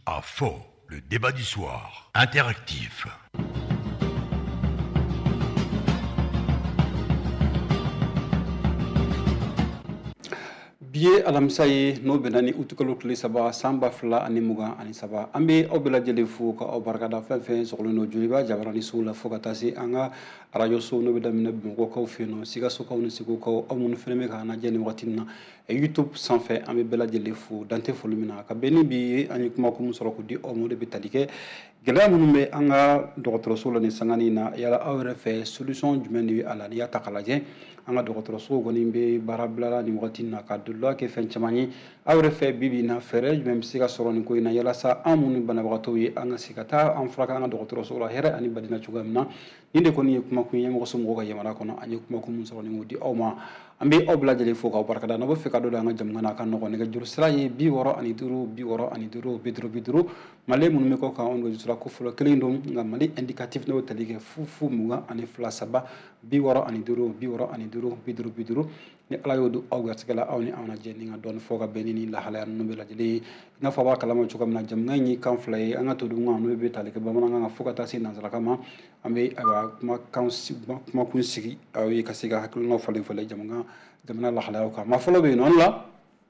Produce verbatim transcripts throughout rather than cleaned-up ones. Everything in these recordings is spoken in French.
À faux, le débat du soir. Interactif. Biye alamisa ye n'o bɛnna ni utukalo tile saba san ba fila ani mugan ani saba an bɛ aw bɛɛ lajɛlen fo ka aw barikada fɛn fɛn sɔgɔlen don joliba jabarani sugu la fo ka taa se an ka arajo so n'o bɛ daminɛ bamakɔkaw fɛ yen nɔ sikasokaw ni segukaw aw minnu fɛnɛ bɛ k'an lajɛ nin wagati in na youtube sanfɛ an bɛ bɛɛ lajɛlen fo dante foli min na ka bɛn ni bi ye an ye kumakun sɔrɔ k'o di aw ma o de bɛ tali kɛ gɛlɛya minnu bɛ an ka dɔgɔtɔrɔso la nin sangani in na yala aw yɛrɛ fɛ solution jumɛn de bɛ a la n'i y'a ta k'a lajɛ an ka dɔgɔtɔrɔso kɔni bɛ baara bilala nin wagati in na ka dɔlɔya kɛ fɛn caman ye aw yɛrɛ fɛ bi bi in na fɛɛrɛ jumɛn bɛ se ka sɔrɔ nin ko in na yalasa an minnu banabagatɔw ye an ka se ka taa an furakɛ an ka dɔgɔtɔrɔso la hɛrɛ ani badina cogoya min na nin de kɔni ye kumakun ye ɲɛmɔgɔ somɔgɔw ka yamaruya kɔnɔ an ye kumakun min sɔrɔ nin k'o di aw ma an bɛ aw bɛɛ lajɛlen fo k'aw barikada n'a bɛ fɛ ka dɔ an ka jamana na ka nɔgɔ nɛgɛjuru sira ye bi wɔɔrɔ ani duuru bi wɔɔrɔ ani duuru bi duuru bi duuru mali minnu bɛ kɔ kan anw nɛgɛjuru ko fɔlɔ kelen don nka mali indicatif n'o tali kɛ fu fu mugan ani fila saba bi wɔɔrɔ ani duuru bi wɔɔrɔ ani duuru bi duuru bi duuru ni ala y'o don aw garisɛgɛ la aw ni anw lajɛ ni ka dɔɔni fɔ ka bɛn ni lahalaya ninnu bɛɛ lajɛlen ye i n'a fɔ a b'a kalama cogoya min na jamukan in ye kan fila ye an ka to dun kan n'o bɛ tali kɛ bamanankan kan fo ka taa se nanzarakan ma an bɛ ayiwa kumakan kumakun sigi aw ye ka se ka hakilinaw falen falen jamukan jamana lahalayaw kan maa fɔlɔ bɛ yen nɔ la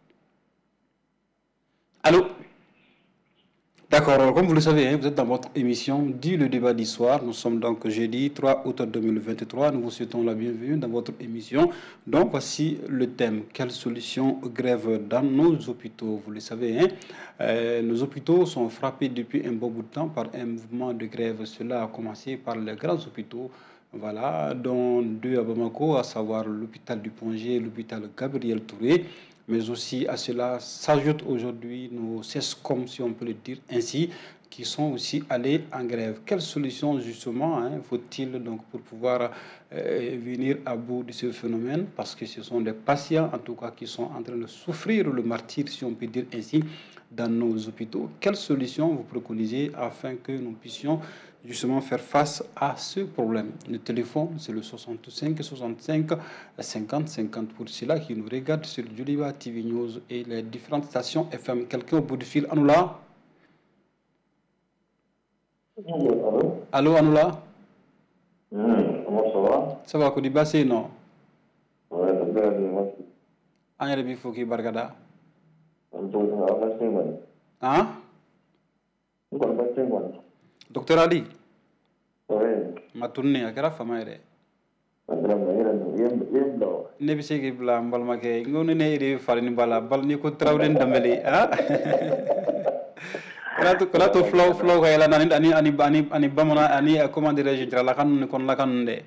allo. D'accord, comme vous le savez, vous êtes dans votre émission Dit le débat du soir. Nous sommes donc jeudi trois août deux mille vingt-trois. Nous vous souhaitons la bienvenue dans votre émission. Donc voici le thème. Quelles solutions grève dans nos hôpitaux? Vous le savez, hein? euh, nos hôpitaux sont frappés depuis un bon bout de temps par un mouvement de grève. Cela a commencé par les grands hôpitaux, voilà, dont deux à Bamako, à savoir l'hôpital du Ponget et l'hôpital Gabriel Touré. Mais aussi à cela s'ajoutent aujourd'hui nos CESCOM, si on peut le dire ainsi, qui sont aussi allés en grève. Quelle solution justement hein, faut-il donc pour pouvoir euh, venir à bout de ce phénomène? Parce que ce sont des patients en tout cas qui sont en train de souffrir le martyre, si on peut dire ainsi, dans nos hôpitaux. Quelle solution vous préconisez afin que nous puissions justement faire face à ce problème? Le téléphone, c'est le soixante-cinq soixante-cinq cinquante cinquante pour ceux-là qui nous regardent sur Djoliba T V News et les différentes stations F M. Quelqu'un au bout du fil? Anoula? Allô? Allô, Anoula? Mmh, comment ça va? Ça va, Kodiba, c'est non? Ouais, c'est bien, merci. En Rébi Foki Bargada? Donc, on va passer une bonne. Hein? On va passer une bonne. Docteur Ali? Oui. Ma tournée, à quelle femme est-elle? Ne bi se ki bila n balimakɛ n ko ni ne yɛrɛ fari ni bala bal ni ko tarawele danbɛle ah kana to kana to fulaw fulaw ka yɛlɛ ani ani ani ani ani bamanan ani comment dirais-je jaralaka ninnu ni kɔnɔlaka ninnu dɛ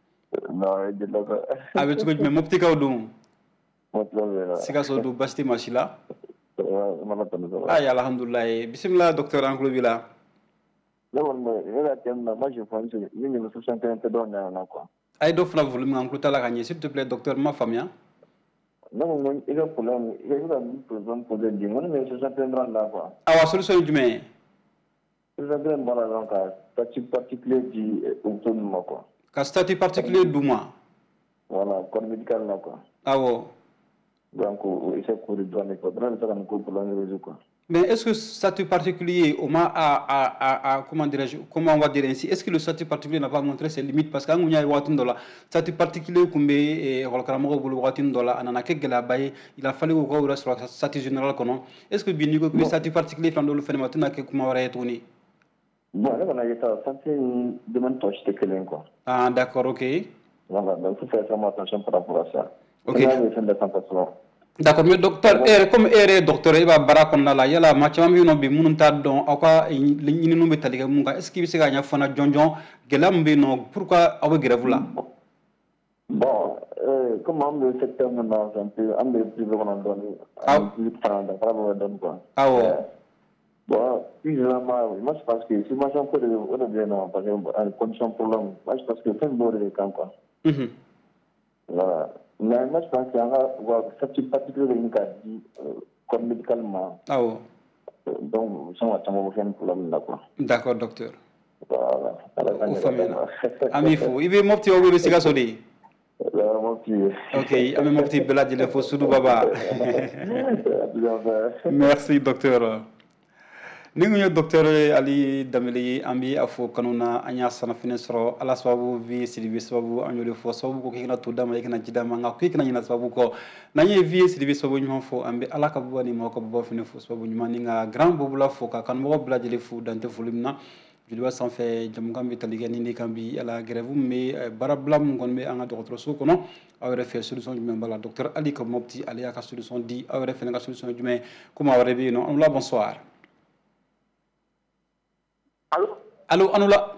a bɛ cogo jumɛn moptikaw don sikaso don basi tɛ maa si la ayi alhamdulilayi bisimila docteur an tulo b'i la. Ne kɔni bɛ ne ka thème na moi je pense ni nin soixante et un tɛ dɔw ɲana quoi. A ye dɔ fila volume kan tulo t'a la ka ɲɛ s'il te plaît docteur n ma faamuya. Ne ko n i ka problème i ka min problème posé di n ko ne bɛ soixante et un dɔrɔn la quoi. Awa solution ye jumɛn ye? soixante et un bɔra dɔrɔn ka statut particulier di hôpitaux ninnu ma quoi. Ka statut particulier d'u ma. Voilà corps médical la quoi. Awɔ. Donc il s'est couru dɔɔnin quoi dɔrɔn bɛ se ka nin ko problème résoudre quoi. Mais est-ce que statut particulier, au moins, à, à, à, à, comment, comment on va dire ainsi, est-ce que le statut particulier n'a pas montré ses limites? Parce que quand on a un statut particulier, comme il a fallu qu'on reste sur le statut général. Est-ce que bien le statut particulier, dans le phénomène, comment on va retourner? Bon, là, on a été ça, c'est une demande touche de quelqu'un, quoi. Ah, d'accord, ok. Voilà, donc il faut faire vraiment attention par rapport à ça. Ok. Okay. D'accord, mais docteur, er, comme er docteur, il va barakona la yala matcham bi no bi munun ta don aka ni no betali ga munga est-ce qu'il se gagna fana jonjon gelam bi no pourquoi awe grève là? Bon, euh, comment le secteur maintenant c'est un peu un peu plus vraiment donné un peu par rapport à donne quoi. Ah ouais. Bon, puis vraiment moi je pense que si moi j'en peux de on a bien non parce que en condition problème moi je pense que c'est bon de camp quoi. Mhm. Voilà. Mais moi, je pense qu'il y a un statut particulier de l'I comme médicalement. Ah oui. Donc, ça va faire un problème là, quoi. D'accord, docteur. Voilà. Au famille. Ami fou. Il veut mon petit ouvrier, c'est gasoli. Mon petit. Ok, ami mon petit belade, il faut soudou baba. Merci, docteur. ningu docteur Ali Dameli ambi afo kanuna anya sana fine soro ala sababu vi sidibi sababu anyole fo sababu ko kina to dama ikina jidama nga ko kina nyina sababu ko nanye vi sidibi sababu nyuma fo ambi ala ka bani mo ko bo fine fo sababu nyuma ninga grand bobula fo ka kan mo bla jele fu dante fulumna julwa san fe jamgambi talige ni kambi ala grève me barablam ngon me anga docteur so kono awre fe solution jume bala docteur Ali ko mopti ali ka solution di awre fe nga solution jume kuma awre bi no la bonsoir. Allô Allô, Anoula.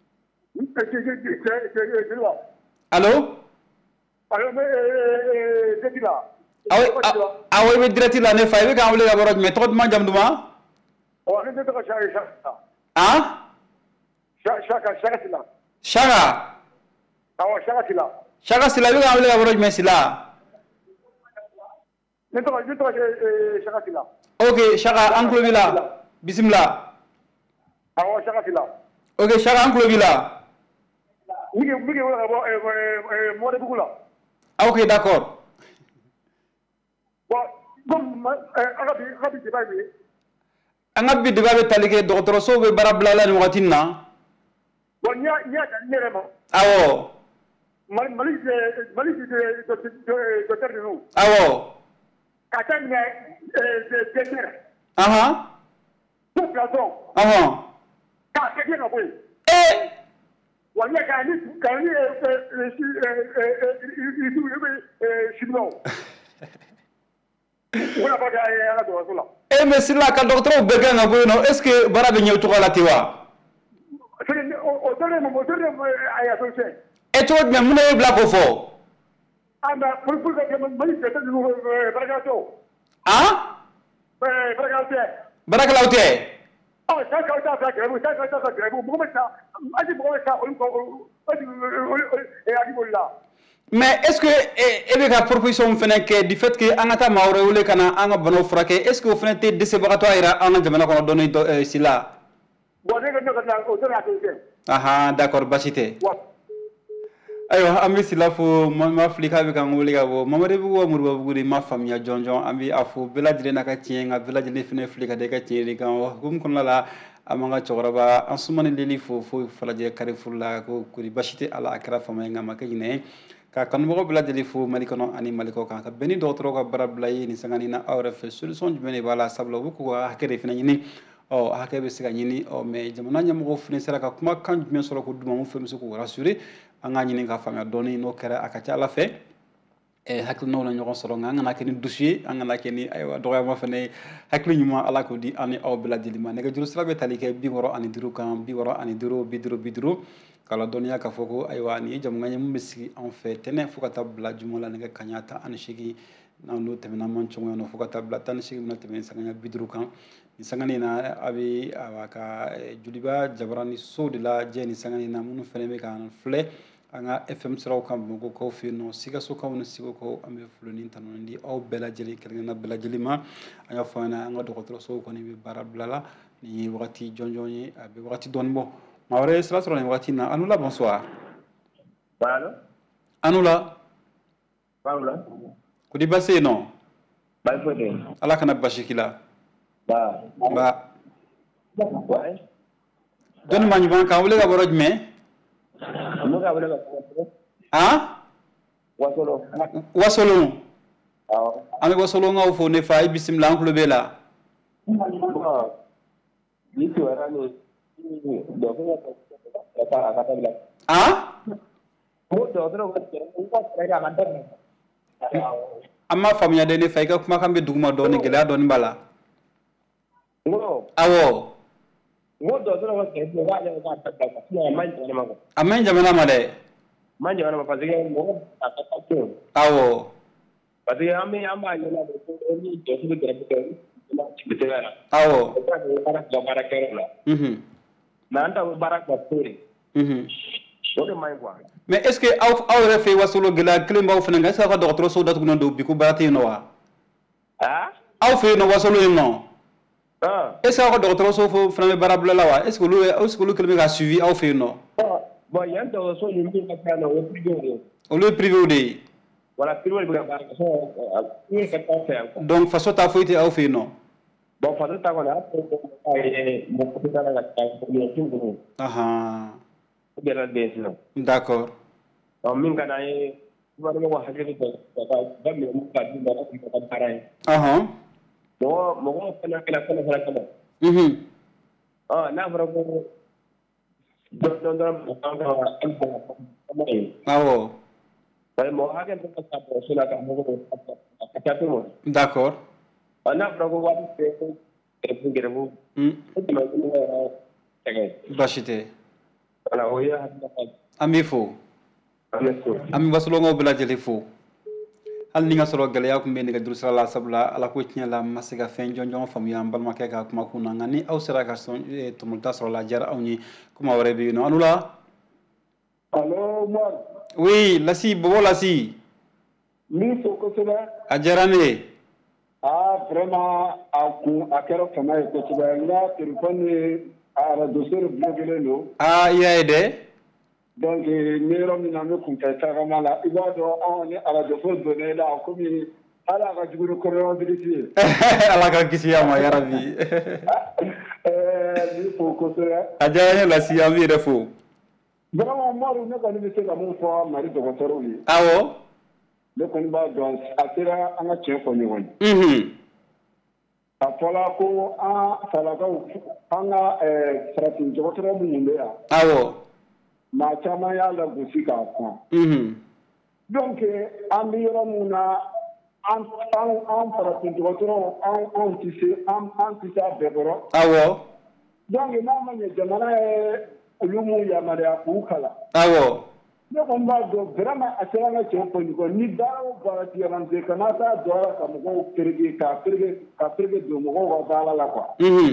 Allô Allô, mais c'est là. Ah oui, ah oui, mais direct là, ne faille quand vous les avez mais trop de mal jamdouma. Oh, ne te cache pas. Hein? Chaka, chaka c'est là. Chaka. Ah ouais, chaka c'est là. Chaka c'est là, vous avez les avez mais c'est là. Ne te cache pas, chaka c'est là. OK, Chaka Anglo Villa. Bismillah. Ah ouais, chaka c'est là. OK, Chaka Anglo Villa. Oui, oui, euh moi de beaucoup là. Ah OK, d'accord. Bon, comme arabi arabi c'est pas lui. Anga bi de ba talike docteur so be barabla la watina. Bon, nya nya nyerema. Awo. Mali mali mali de docteur de nous. Awo. Katan nya de docteur. Aha. Tout plateau. Aha. Ka ke bien oui. Eh. Wanya ka ni ka ni euh euh chino. Wala ba ga ya do wala. Eh mais c'est là ka docteur be ga ngo no est-ce que barabe ñew to la tiwa? C'est au donne mo donne ay associé. Et to me mu ne bla ko fo. Anda pour pour que mali c'est de barakato. Hein? Eh barakato. Barakalaute. Ah, ça ça ça ça grève, ça ça ça grève. Pourquoi ça? Adi pourquoi ça on adi et adi bolla. Mais est-ce que et be ka proposition fene ke du fait que anata mawre wole kana anga bono frake est-ce que vous fene te décebatoire ira anga jamana ko doni sila? Bon, ne ne ne au donne associé. Aha, d'accord, basité. Aywa ambi sila fo ma flika be kan wole ga bo mamade bu wo murba bu gudi ma famia jonjon ambi afu beladire naka tienga beladire fene flika de ka tieri kan wa gum kon la amanga chograba ansumani leli fo fo falaje carrefour la ko kuri basité ala akra fama nga makine ka kan mo beladire fo malikono ani maliko kan ka beni dotro ko barablay ni sangani na awre fe solution jumene bala sablo bu ko hakere fene ni o hakebe siga nyini o me jamana nyamo fene sera ka kuma kan jumen soro ko duma mo fe musu ko rassurer anga ñini nga famia doni no kera akacha la fe e haklu no la ñoko soro nga nga keni dossier anga na keni ay wa doya mo fene haklu ñuma ala ko di ani aw bla di ma nega juru srabe talike bi woro ani diru kan bi woro ani diru bi diru bi diru kala donia ka foko ay wa ni jam nga ñam misi en fait tene fuka tabla jumala nega kanyata an shigi na no temena man chongo no fuka tabla tan shigi na temena sanga bi diru kan ni sangani na abi awaka juliba jabrani sodi la jeni sangani na munu fene be kan fle anga fm sraw kam go ko fi no siga so kam no sigo ko ambe fuloni tan ndi aw bela jeli kelga na bela jeli ma anga fana anga do ko so ko ni be barablala ni wakati jonjoni abi wakati don bo mawre sala sala ni wakati na anula bonsoir Allô anula Paula ko di basse no ba fo de ala kana bashikila ba ba ouais don ma ñu ban ka wole ga boroj me mo ga wala ah wasolo wasolo ah ame wasolo ngaw fo ne fay bismillah ko bela ni to ara ni do ko ta ta ta bila ah mo do do ko ta ta ra ma tan amma famya de ne fay ka kuma kambe duguma do ni gela do ni bala ngo awo ngo do do ko ke do ga ja ta ta ta ni ma ni ma ko amen jamana ma de ma ni ma pa ke mo ta ta ta ko awo parce que ami amba ni la ko ni do so de ko la ci te ara awo ko ta ko para do para ke la mhm na anta barak ba tori mhm do de may quoi mais est ce que aw aw refe wasolo gela klim baw fena nga sa fa docteur so datu no do bi ko barati no wa ah aw fe no wasolo no ah est ce que docteur so fo fena barabla la wa est ce que lu est ce que lu klim ga suivi aw fe no bon yan do so ni mi ka na o privé o le privé de wala privé bi ga ba so ni ka ta faire donc façon ta foité aw fe no bon fatu ta kɔni a ko ay mo ko ta la ta ko ni tu aha ko bela de sinon d'accord donc min kana ye ba do ko hakili to ka ba mi mu ka di ba ko ta paray aha mo mo ko fana kala kala kala kala mhm ah na fara ko do do do mo ka ko awo ay mo hagen to ka ko sila ka mo ko ka ta mo d'accord ana fara ko wa te ko e fu gere bu mm ko ma ko tagay bashite ala o ya ami fo ami baslo ngo bela jeli fo hal ni nga solo gele ya ko be ni ga dur sala sabla ala ko tinya la masiga fen jonjon fam ya mbal ma ke ga kuma kuna ngani aw sira ka son e to multa solo la jar aw ni kuma ware bi no anula allo Omar oui lasi bobo lasi mi so ko sala ajarane ah vraiment a ku akero kama ko sala na téléphone a dossier blogele no ah iya ede donc mero mi na me kunta ta mala ibado on ala de fo donner la comme ala ga juguru ko rebellion ala ka kisi ya ma ya rabbi eh mi fo ko sala ajarane lasi ami refo vraiment Omar ne ko ni se la mo fo mari de ko li awo le ko ni ba don atira anga che ko ni won mhm apola ko a salagaw anga eh stratin jotoro mu mbe ya awo ma chama ya la gusi ka ko mhm donc an bi yoro mu na an an an stratin jotoro an an tise an an tise beboro awo donc na ma ne jamana e ulumu ya maria ku kala awo ne ko mba do vraiment asera na che ko ni ko ni dawo ba ti ran de kana ta do ka mo ko pergi ka pergi ka pergi do mo ko ba la kwa mhm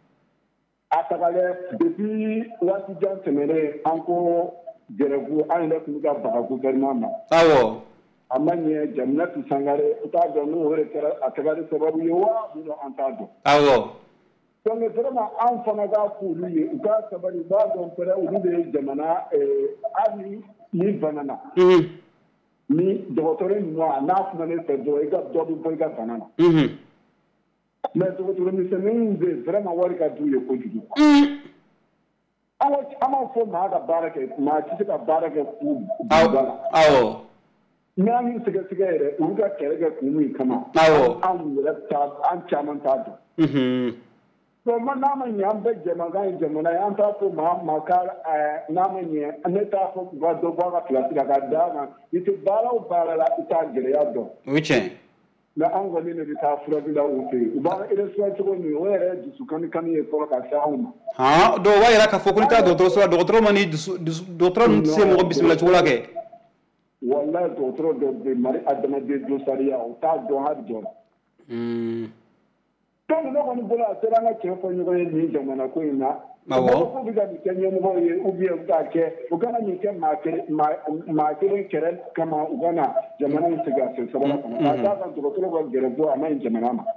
atagale depuis wati jan temere anko jerebu an da ku ga ba gouvernement awo amanye jamnatu sangare uta do no hore kera atagale sababu yowa bu an ta do awo donc vraiment an fana ga ku ni uka sabari ba do pere udu de jamana eh ani ni banana mhm ni docteur ni no na kuma ne se do e ga do bu ga banana mhm mais docteur ni se ni de vraiment wari ka du le ko judu mhm awo ama fo ma ga barake ma ci ka barake ku awo awo nani siga siga ere uga kerega ku mi kama awo an wala ta an chaman ta do mhm so man na man yan be jema ga jema na yan ta ko ma ma ka na man ye ne ta ko ba do ba ga plasi ga da na ite bara o bara la ita gere ya do wichen na an gani ne ta fura da ute ba ire so to ni were du su kan kan ye ko ka sa huma ha do wa ira ka fokul ka docteur so docteur mani docteur nun se mo bismillah chula ke wallahi docteur do de mari adama de do sariya o ta do ha do mm donc ne kɔni bolo a sera an ka cɛ fɔ ɲɔgɔn ye nin jamana ko in na awɔ ko bɛ ka nin kɛ ɲɛmɔgɔ ye ou bien u k'a kɛ u kana nin kɛ maa kelen maa kelen kɛrɛ kama u ka na jamana in sigi a sen sabara kɔnɔ k'a d'a kan dɔgɔtɔrɔ ka gɛrɛ bɔ a ma ɲi jamana ma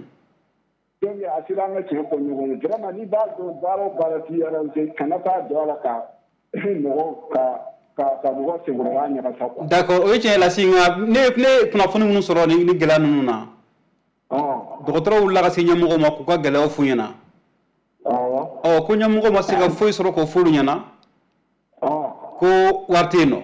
donc a sera an ka cɛ fɔ ɲɔgɔn ye vraiment n'i b'a dɔn baara o baara t'i arrangé kana taa don a la ka mɔgɔ ka ka ka mɔgɔ senkɔrɔla ɲagasa quoi. d'accord o ye tiɲɛ lasi nka ne ne kunnafoni minnu sɔrɔ ni ni gɛlɛya ninnu na dɔgɔtɔrɔw wulila ka se ɲɛmɔgɔw ma k'u ka gɛlɛyaw f'u ɲɛna ɔ ko ɲɛmɔgɔw ma se ka foyi sɔrɔ k'o f'olu ɲɛna ko wari tɛ yen nɔ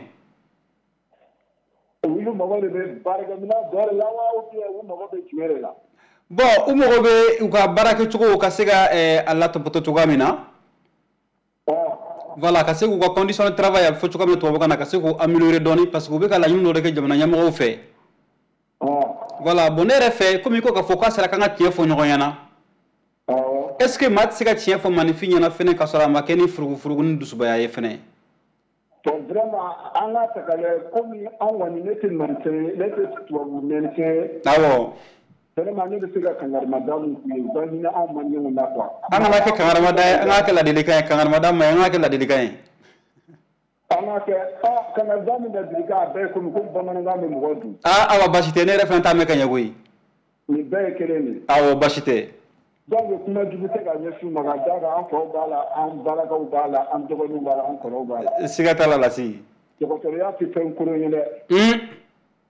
olu mago de bɛ baarakɛminɛn dɔ de la wa ou bien u mago bɛ tiɲɛ de la bon u mago bɛ u ka baara kɛcogo ka se ka a latɔbɔtɔ cogoya min na voilà ka se k'u ka condition de travail a bɛ fɔ cogoya min na tubabukan na ka se k'u améliorer dɔɔni parce que u bɛ ka laɲini dɔ de kɛ jamana ɲɛmɔgɔw fɛ voilà bon ne yɛrɛ fɛ komi i ko k'a fɔ k'a sera k'an ka tiɲɛ fɔ ɲɔgɔn ɲɛna est ce que maa tɛ se ka tiɲɛ fɔ maninfin ɲɛna fɛnɛ k'a sɔrɔ a ma kɛ ni furugufurugu ni dusubaya ye fɛnɛ bon vraiment an ka ta k'a lajɛ komi an kɔni ne tɛ manicien ye ne tɛ tubabu médecin ye awɔ vraiment ne bɛ se ka kangarimada min f'i ye u ka hinɛ anw maliyɛnw na quoi an kana kɛ kangarimada ye an k'a kɛ ladilikan ye kangarimada ma ye an k'a kɛ ladilikan ye an ka kɛ kangarida min ladilikan a bɛɛ ye komi ko bamanankan bɛ mɔgɔ dun aa awa basi tɛ ne yɛrɛ fɛnɛ t'a mɛn ka ɲɛ koyi nin bɛɛ ye kelen de awɔ basi tɛ donc kuma jugu tɛ ka ɲɛsin u ma ka d'a kan an faw b'a la an balakaw b'a la an dɔgɔninw b'a la an kɔrɔw b'a la siga t'a la lasi dɔgɔtɔrɔya tɛ fɛn kolon ye dɛ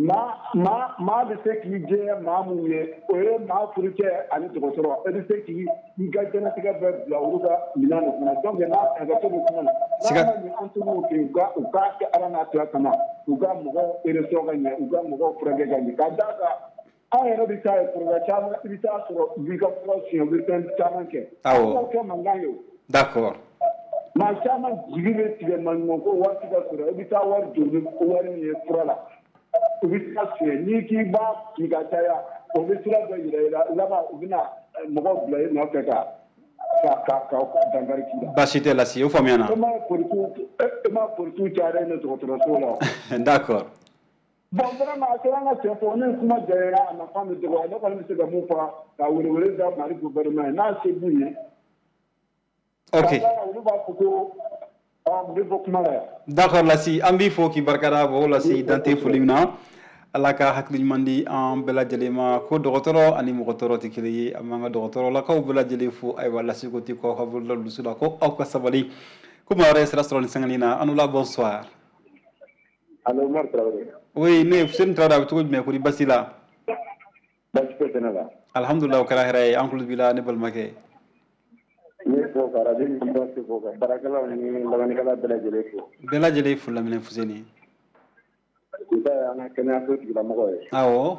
ma ma ma bɛ se k'i jɛ maa mun ye o ye maa furucɛ ani dɔgɔtɔrɔ e bɛ se k'i i ka diɲɛlatigɛ bɛɛ bila olu ka minɛn de kɔnɔ donc n'a hakɛto bɛ kuma na n'a ma ɲɛ an t'olu fɛ yen u ka u k'a kɛ ala n'a kira kama u ka mɔgɔw élection ka ɲɛ u ka mɔgɔw furakɛ ka ɲɛ ka d'a kan an yɛrɛ bɛ taa ye projet caman i bɛ taa sɔrɔ u b'i ka fura siɲɛ u bɛ fɛn caman kɛ awɔ kɛ mankan ye o d'accord maa caman jigi bɛ tigɛ maɲuman ko waati ka sɔrɔ i bɛ taa wari jɔ ni wari min ye fura la u bɛ taa siɲɛ n'i k'i b'a k'i ka caya o bɛ sira dɔ yira i la laban u bɛna mɔgɔw bila i nɔfɛ ka ka ka dankari k'i la. baasi tɛ Lasi o faamuyana. e ma politiw e ma politiw cayara ne dɔgɔtɔrɔso la. d'accord. bon vraiment a kɛra an ka cɛ fɔ ne kuma jɛra a nafa bɛ dɔgɔya ne kɔni bɛ se ka mun fɔ ka welewele da Mali gouvernement ye n'a se b'u ye. ok olu b'a fɔ ko ɔ n bɛ bɔ kuma la yan. d'accord Lasi an b'i fo k'i barikada fo Lasi Dante foli min na. Ala ka hakili ɲuman di an bɛɛ lajɛlen ma ko dɔgɔtɔrɔ ani mɔgɔ tɔɔrɔ tɛ kelen ye an b'an ka dɔgɔtɔrɔlakaw bɛɛ lajɛlen fo ayiwa Lasi ko ten k'aw ka boloda dusu la ko aw ka sabali ko maa wɛrɛ ye sira sɔrɔ nin sanga nin na an la bonsoir. allo Umar Traoré. oui ne Fuseni Traoré a bɛ cogo jumɛn kodi basi la. basi tɛ kɛnɛ la. alhamdulilah o kɛra hɛrɛ ye an tulo b'i la ne balimakɛ. n ye fɔ ka radio ɲɛmɔgɔ fo ka baarakɛlaw ni lamɛnnikɛla bɛɛ lajɛlen fo. bɛɛ lajɛlen fo lamɛnɛ Fuseni. Kita an ka kɛnɛyaso tigilamɔgɔ ye. awɔ.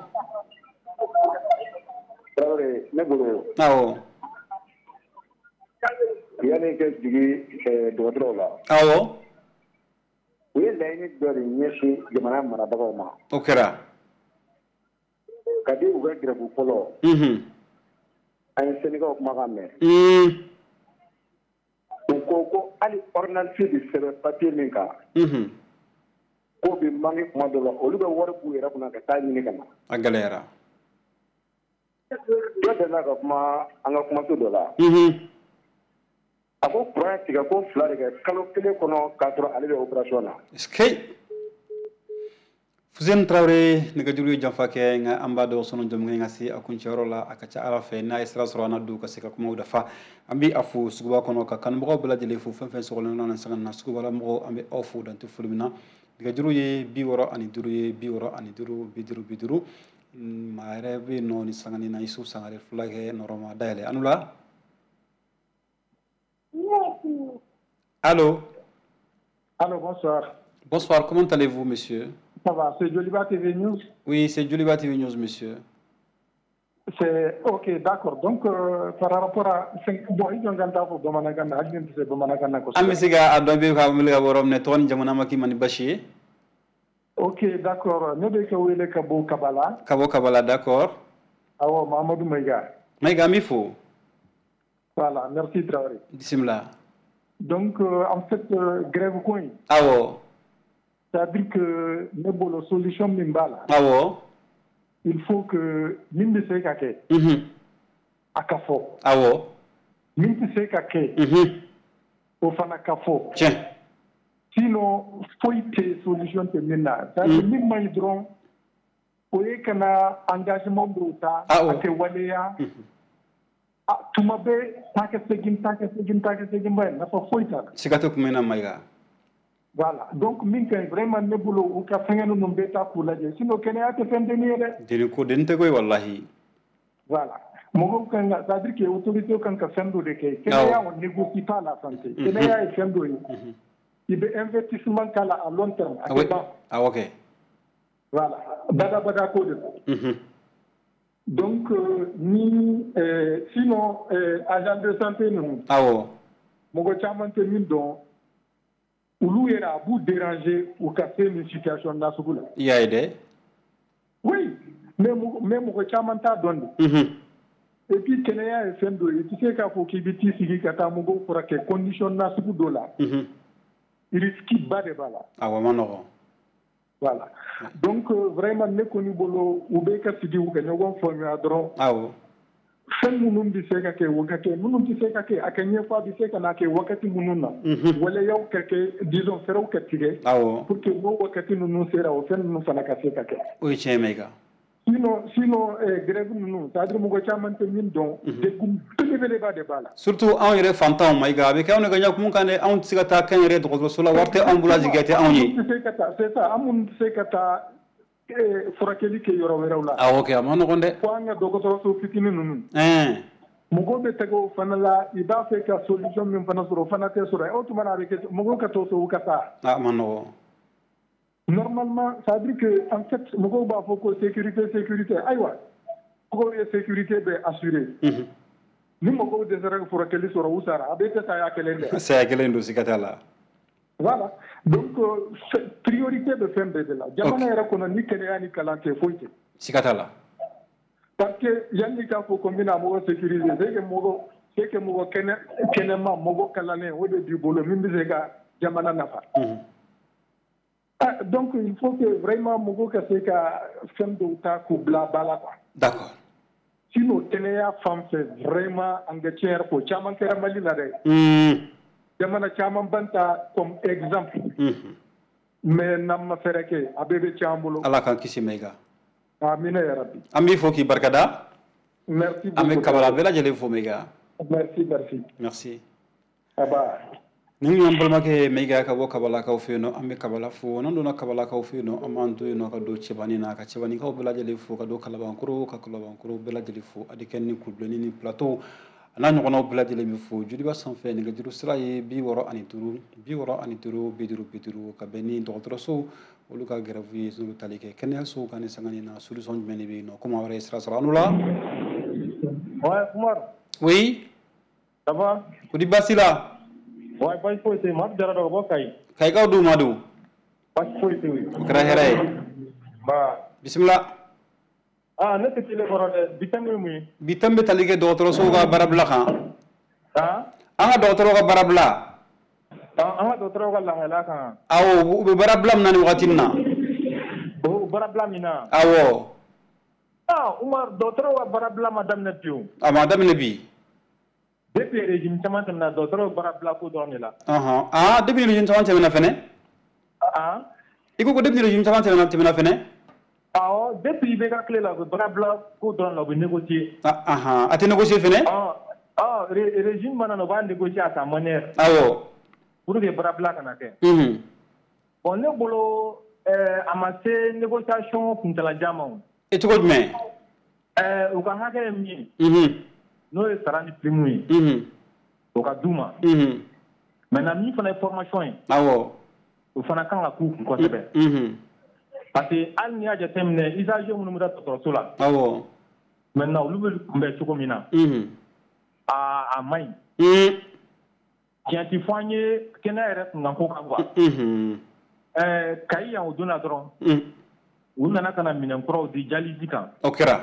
Traoré ne bolo. awɔ. yanni ka jigi dɔgɔtɔrɔw la. awɔ. u ye laɲini dɔ de ɲɛsin jamana marabagaw ma. o kɛra. ka di u ka grève fɔlɔ. unhun. an ye sɛnɛgaw kumakan mɛn. u ko ko hali ordonnance de sɛbɛn papier min kan. unhun. ko bi mangi kuma dɔ la olu bɛ wari k'u yɛrɛ kunna ka taa ɲini ka na. a gɛlɛyara. dɔ delila ka kuma an ka kumaso dɔ la. a ko courant tigɛ ko fila de kɛ kalo kelen kɔnɔ k'a sɔrɔ ale bɛ opération na. est-ce Fuseni Traoré nɛgɛjuru ye janfa kɛ nka an b'a dɔn sɔnɔ jamukan ka se a kuncɛyɔrɔ la a ka ca ala fɛ n'a ye sira sɔrɔ an na don ka se ka kumaw dafa an bɛ a fo suguba kɔnɔ ka kanubagaw bɛɛ lajɛlen fo fɛn fɛn sɔgɔlen na sanga na sugubala mɔgɔw an bɛ aw fo dan tɛ foli min na nɛgɛjuru ye bi wɔɔrɔ ani duuru ye bi wɔɔrɔ ani duuru bi duuru bi duuru maa yɛrɛ bɛ yen nɔ ni sangani na Isu Sangare fulakɛ nɔrɔma dayɛlɛ anu la. Allô. Allô, bonsoir. Bonsoir, comment allez-vous, monsieur? Ça va, c'est Joliba T V News? Oui, c'est Joliba T V News, monsieur. C'est ok, d'accord. Donc, euh, par rapport à. Bon, ils ont gagné pour Bamanagana, ils ont dit Bamanagana. Amisiga, Adobe, Kamila, Borom, Neton, Jamanamaki, Manibashi. Ok, d'accord. Nous devons aller Kabo Kabala. Kabo Kabala, d'accord. Ah, ouais, Mamadou Maïga. Maïga, Mifo. Voilà, merci, Traoré. Bismillah. Donc, euh, en fait, euh, grève coin. Ah ouais. C'est-à-dire que nous avons la solution Mimbala. Ah ouais. Il faut que Mimbe Sekake. Mhm. Akafo. Ah ouais. Mimbe Sekake. Mhm. Ofana Kafo. Tiens. Sinon, faut y ter solution te mina. C'est-à-dire que Mimbe Maïdron, au Ekana engagement d'Ota, ah ouais. Ate Waleya. Ah, tuma bɛ taa kɛ segin taa kɛ segin taa kɛ segin ba ye nafa foyi t'a la. siga tɛ kun bɛ na Mayiga. Voilà donc min ka ɲi vraiment ne bolo u ka fɛngɛ ninnu bɛɛ ta k'u lajɛ sinon kɛnɛya tɛ fɛn denni ye dɛ. deni ko deni tɛ ko ye walahi. voilà mɔgɔw kan ka c'est à dire que autorité kan ka fɛn dɔ de kɛ kɛnɛya on négocie pas la santé. kɛnɛya ye fɛn dɔ ye. i bɛ investissement k'a la à long terme. a tɛ ban. awɔ kɛ. voilà badabada ko de don. Donc, euh, ni, euh, sinon, euh, agent de santé, nous, ah mon chaman te min don, ou l'ou à vous déranger ou casser une situation dans ce coup-là. Il y a aidé? Oui, mais mon chaman t'a donné. Et puis, qu'il y a un fait de, tu sais qu'il faut qu'il y ait des gens qui ont pour que les conditions dans ce coup-là, il risque bas de bala. Ah ouais, non. Voilà. Donc, euh, vraiment, ne connais pas ou bien que tu dis ou que nous avons formé à drone. Ah oui. Fɛn minnu bɛ se ka kɛ wagati minnu tɛ se ka kɛ a ka ɲɛfɔ a bɛ se ka na kɛ wagati minnu na. waleyaw ka kɛ disons fɛɛrɛw ka tigɛ. awɔ. pour que n'o wagati ninnu sera o fɛn ninnu fana ka se ka kɛ. o ye tiɲɛ ye Mayiga. sinon sinon grève ninnu c'est à dire mɔgɔ caman tɛ min dɔn. degun belebeleba de b'a la. surtout anw yɛrɛ fantanw Mayiga a bɛ kɛ anw de ka ɲakumu kan dɛ anw tɛ se ka taa kɛnyɛrɛ dɔgɔtɔrɔso la wari tɛ anw bolo a jigin tɛ anw ye. c'est ça an minnu tɛ se ka taa furakɛli kɛ yɔrɔ wɛrɛw la awɔ kɛ a ma nɔgɔn dɛ fo an ka dɔgɔtɔrɔso fitinin ninnu ɛn mɔgɔw bɛ tɛgɛ o fana la i b'a fɛ ka solution min fana sɔrɔ o fana tɛ sɔrɔ o tuma na a bɛ kɛ mɔgɔw ka t'o fɛ u ka taa a ma nɔgɔn normalement ça veut dire que en fait mɔgɔw b'a fɔ ko sécurité sécurité ayiwa mɔgɔw ye sécurité bɛ assurer ni mɔgɔw dɛsɛra ka furakɛli sɔrɔ u sara a bɛ kɛ saya kelen dɛ saya kelen don siga t'a la voilà donc priorité bɛ fɛn bɛɛ de la jamana yɛrɛ kɔnɔ ni kɛnɛya ni kalan tɛ foyi tɛ siga t'a la parce que yanni k'a fɔ ko n bɛna mɔgɔ sécuriser c'est que mɔgɔ c'est que mɔgɔ kɛnɛ kɛnɛma mɔgɔ kalannen o de b'i bolo min bɛ se ka jamana nafa donc il faut que vraiment mɔgɔw ka se ka fɛn dɔw ta k'u bila ba la quoi d'accord sinon kɛnɛya fan fɛ vraiment an ka tiɲɛ yɛrɛ fɔ caman kɛra Mali la dɛ jamana caman ban ta comme exemple mais n'an ma fɛrɛ kɛ a bɛɛ bɛ tiɲɛ an bolo ala k'an kisi ma i kan amina yarabi an b'i fo k'i barikada merci an bɛ kabala bɛɛ lajɛlen fo Maiga merci merci merci aba ni an balimakɛ Maiga ka bɔ kabalakaw fɛ yen nɔ an bɛ kabala fo n'an donna kabalakaw fɛ yen nɔ an b'an to yen nɔ ka don cɛbani na ka cɛbanikaw bɛɛ lajɛlen fo ka don kalabankɔrɔ ka kalabankɔrɔ bɛɛ lajɛlen fo adikɛni ni kulubilenni ni plateau a n'a ɲɔgɔnnaw bɛɛ lajɛlen bɛ fo judiba sanfɛ nɛgɛjuru sira ye bi wɔɔrɔ ani duuru bi wɔɔrɔ ani duuru bi duuru bi duuru ka bɛn ni dɔgɔtɔrɔsow olu ka gɛrɛfu ye n'u bɛ tali kɛ kɛnɛyasow ka ni sangani na solution jumɛn de bɛ yen nɔ komi a wɛrɛ ye sira sɔrɔ an la. Ouais, Kumar. Oui. Ça va? Kodi basi la. Ouais, pas faut c'est moi jara do bo kay. Kay ka du madu. Pas faut c'est oui. Kra here. Ba. Bismillah. Ah, ne te tele ko de bitambe mu. Bitambe tali ke dɔgɔtɔrɔsow ka barabla kan. Ah? An ka dɔgɔtɔrɔ ka barabla. Ah, an ka dɔgɔtɔrɔ ka langala kan. Awo, u bɛ barabla min na ni wagati na. O barabla min na. Awo. Ah, Umar dɔgɔtɔrɔ ka barabla ma daminɛ pewu. A ma daminɛ bi. Depuis régime caman tɛmɛna dɔgɔtɔrɔ barabla ko dɔrɔn de la. Ɔhɔn. Ah, depuis régime caman tɛmɛna fɛnɛ. Ah. I ko ko depuis régime caman tɛmɛna tɛmɛna fɛnɛ. Awɔ, depuis i bɛ ka tile la o bɛ barabla ko dɔrɔn la o bɛ négocier. Ah, ahan. A tɛ négocier fɛnɛ. Ah, ah, régime mana na o b'a négocier à sa manière. Awɔ. Pour que barabla kana kɛ. Mhm. Bon ne bolo ɛɛ a ma se négociation kuntalajan ma o. E cogo jumɛn? Ɛɛ u ka hakɛ ye min ye. Mhm. N'o ye sara ni prime ye. Mhm. O ka d'u ma. Mhm. Maintenant min fana ye formation ye. Awɔ. O fana kan ka k'u kun kosɛbɛ. Mhm. Parce que hali n'i y'a jateminɛ usagers minnu bɛ taa dɔgɔtɔrɔso la. Awɔ. Maintenant olu bɛ kunbɛn cogo min na. Mhm. A a man ɲi. Mhm. Tiɲɛ ti fɔ an ye kɛnɛya yɛrɛ kunkanko kan quoi. Mhm. Ɛɛ Kayi yan o don na dɔrɔn. Mhm. U nana ka na minɛn kuraw di dialyse kan. O kɛra.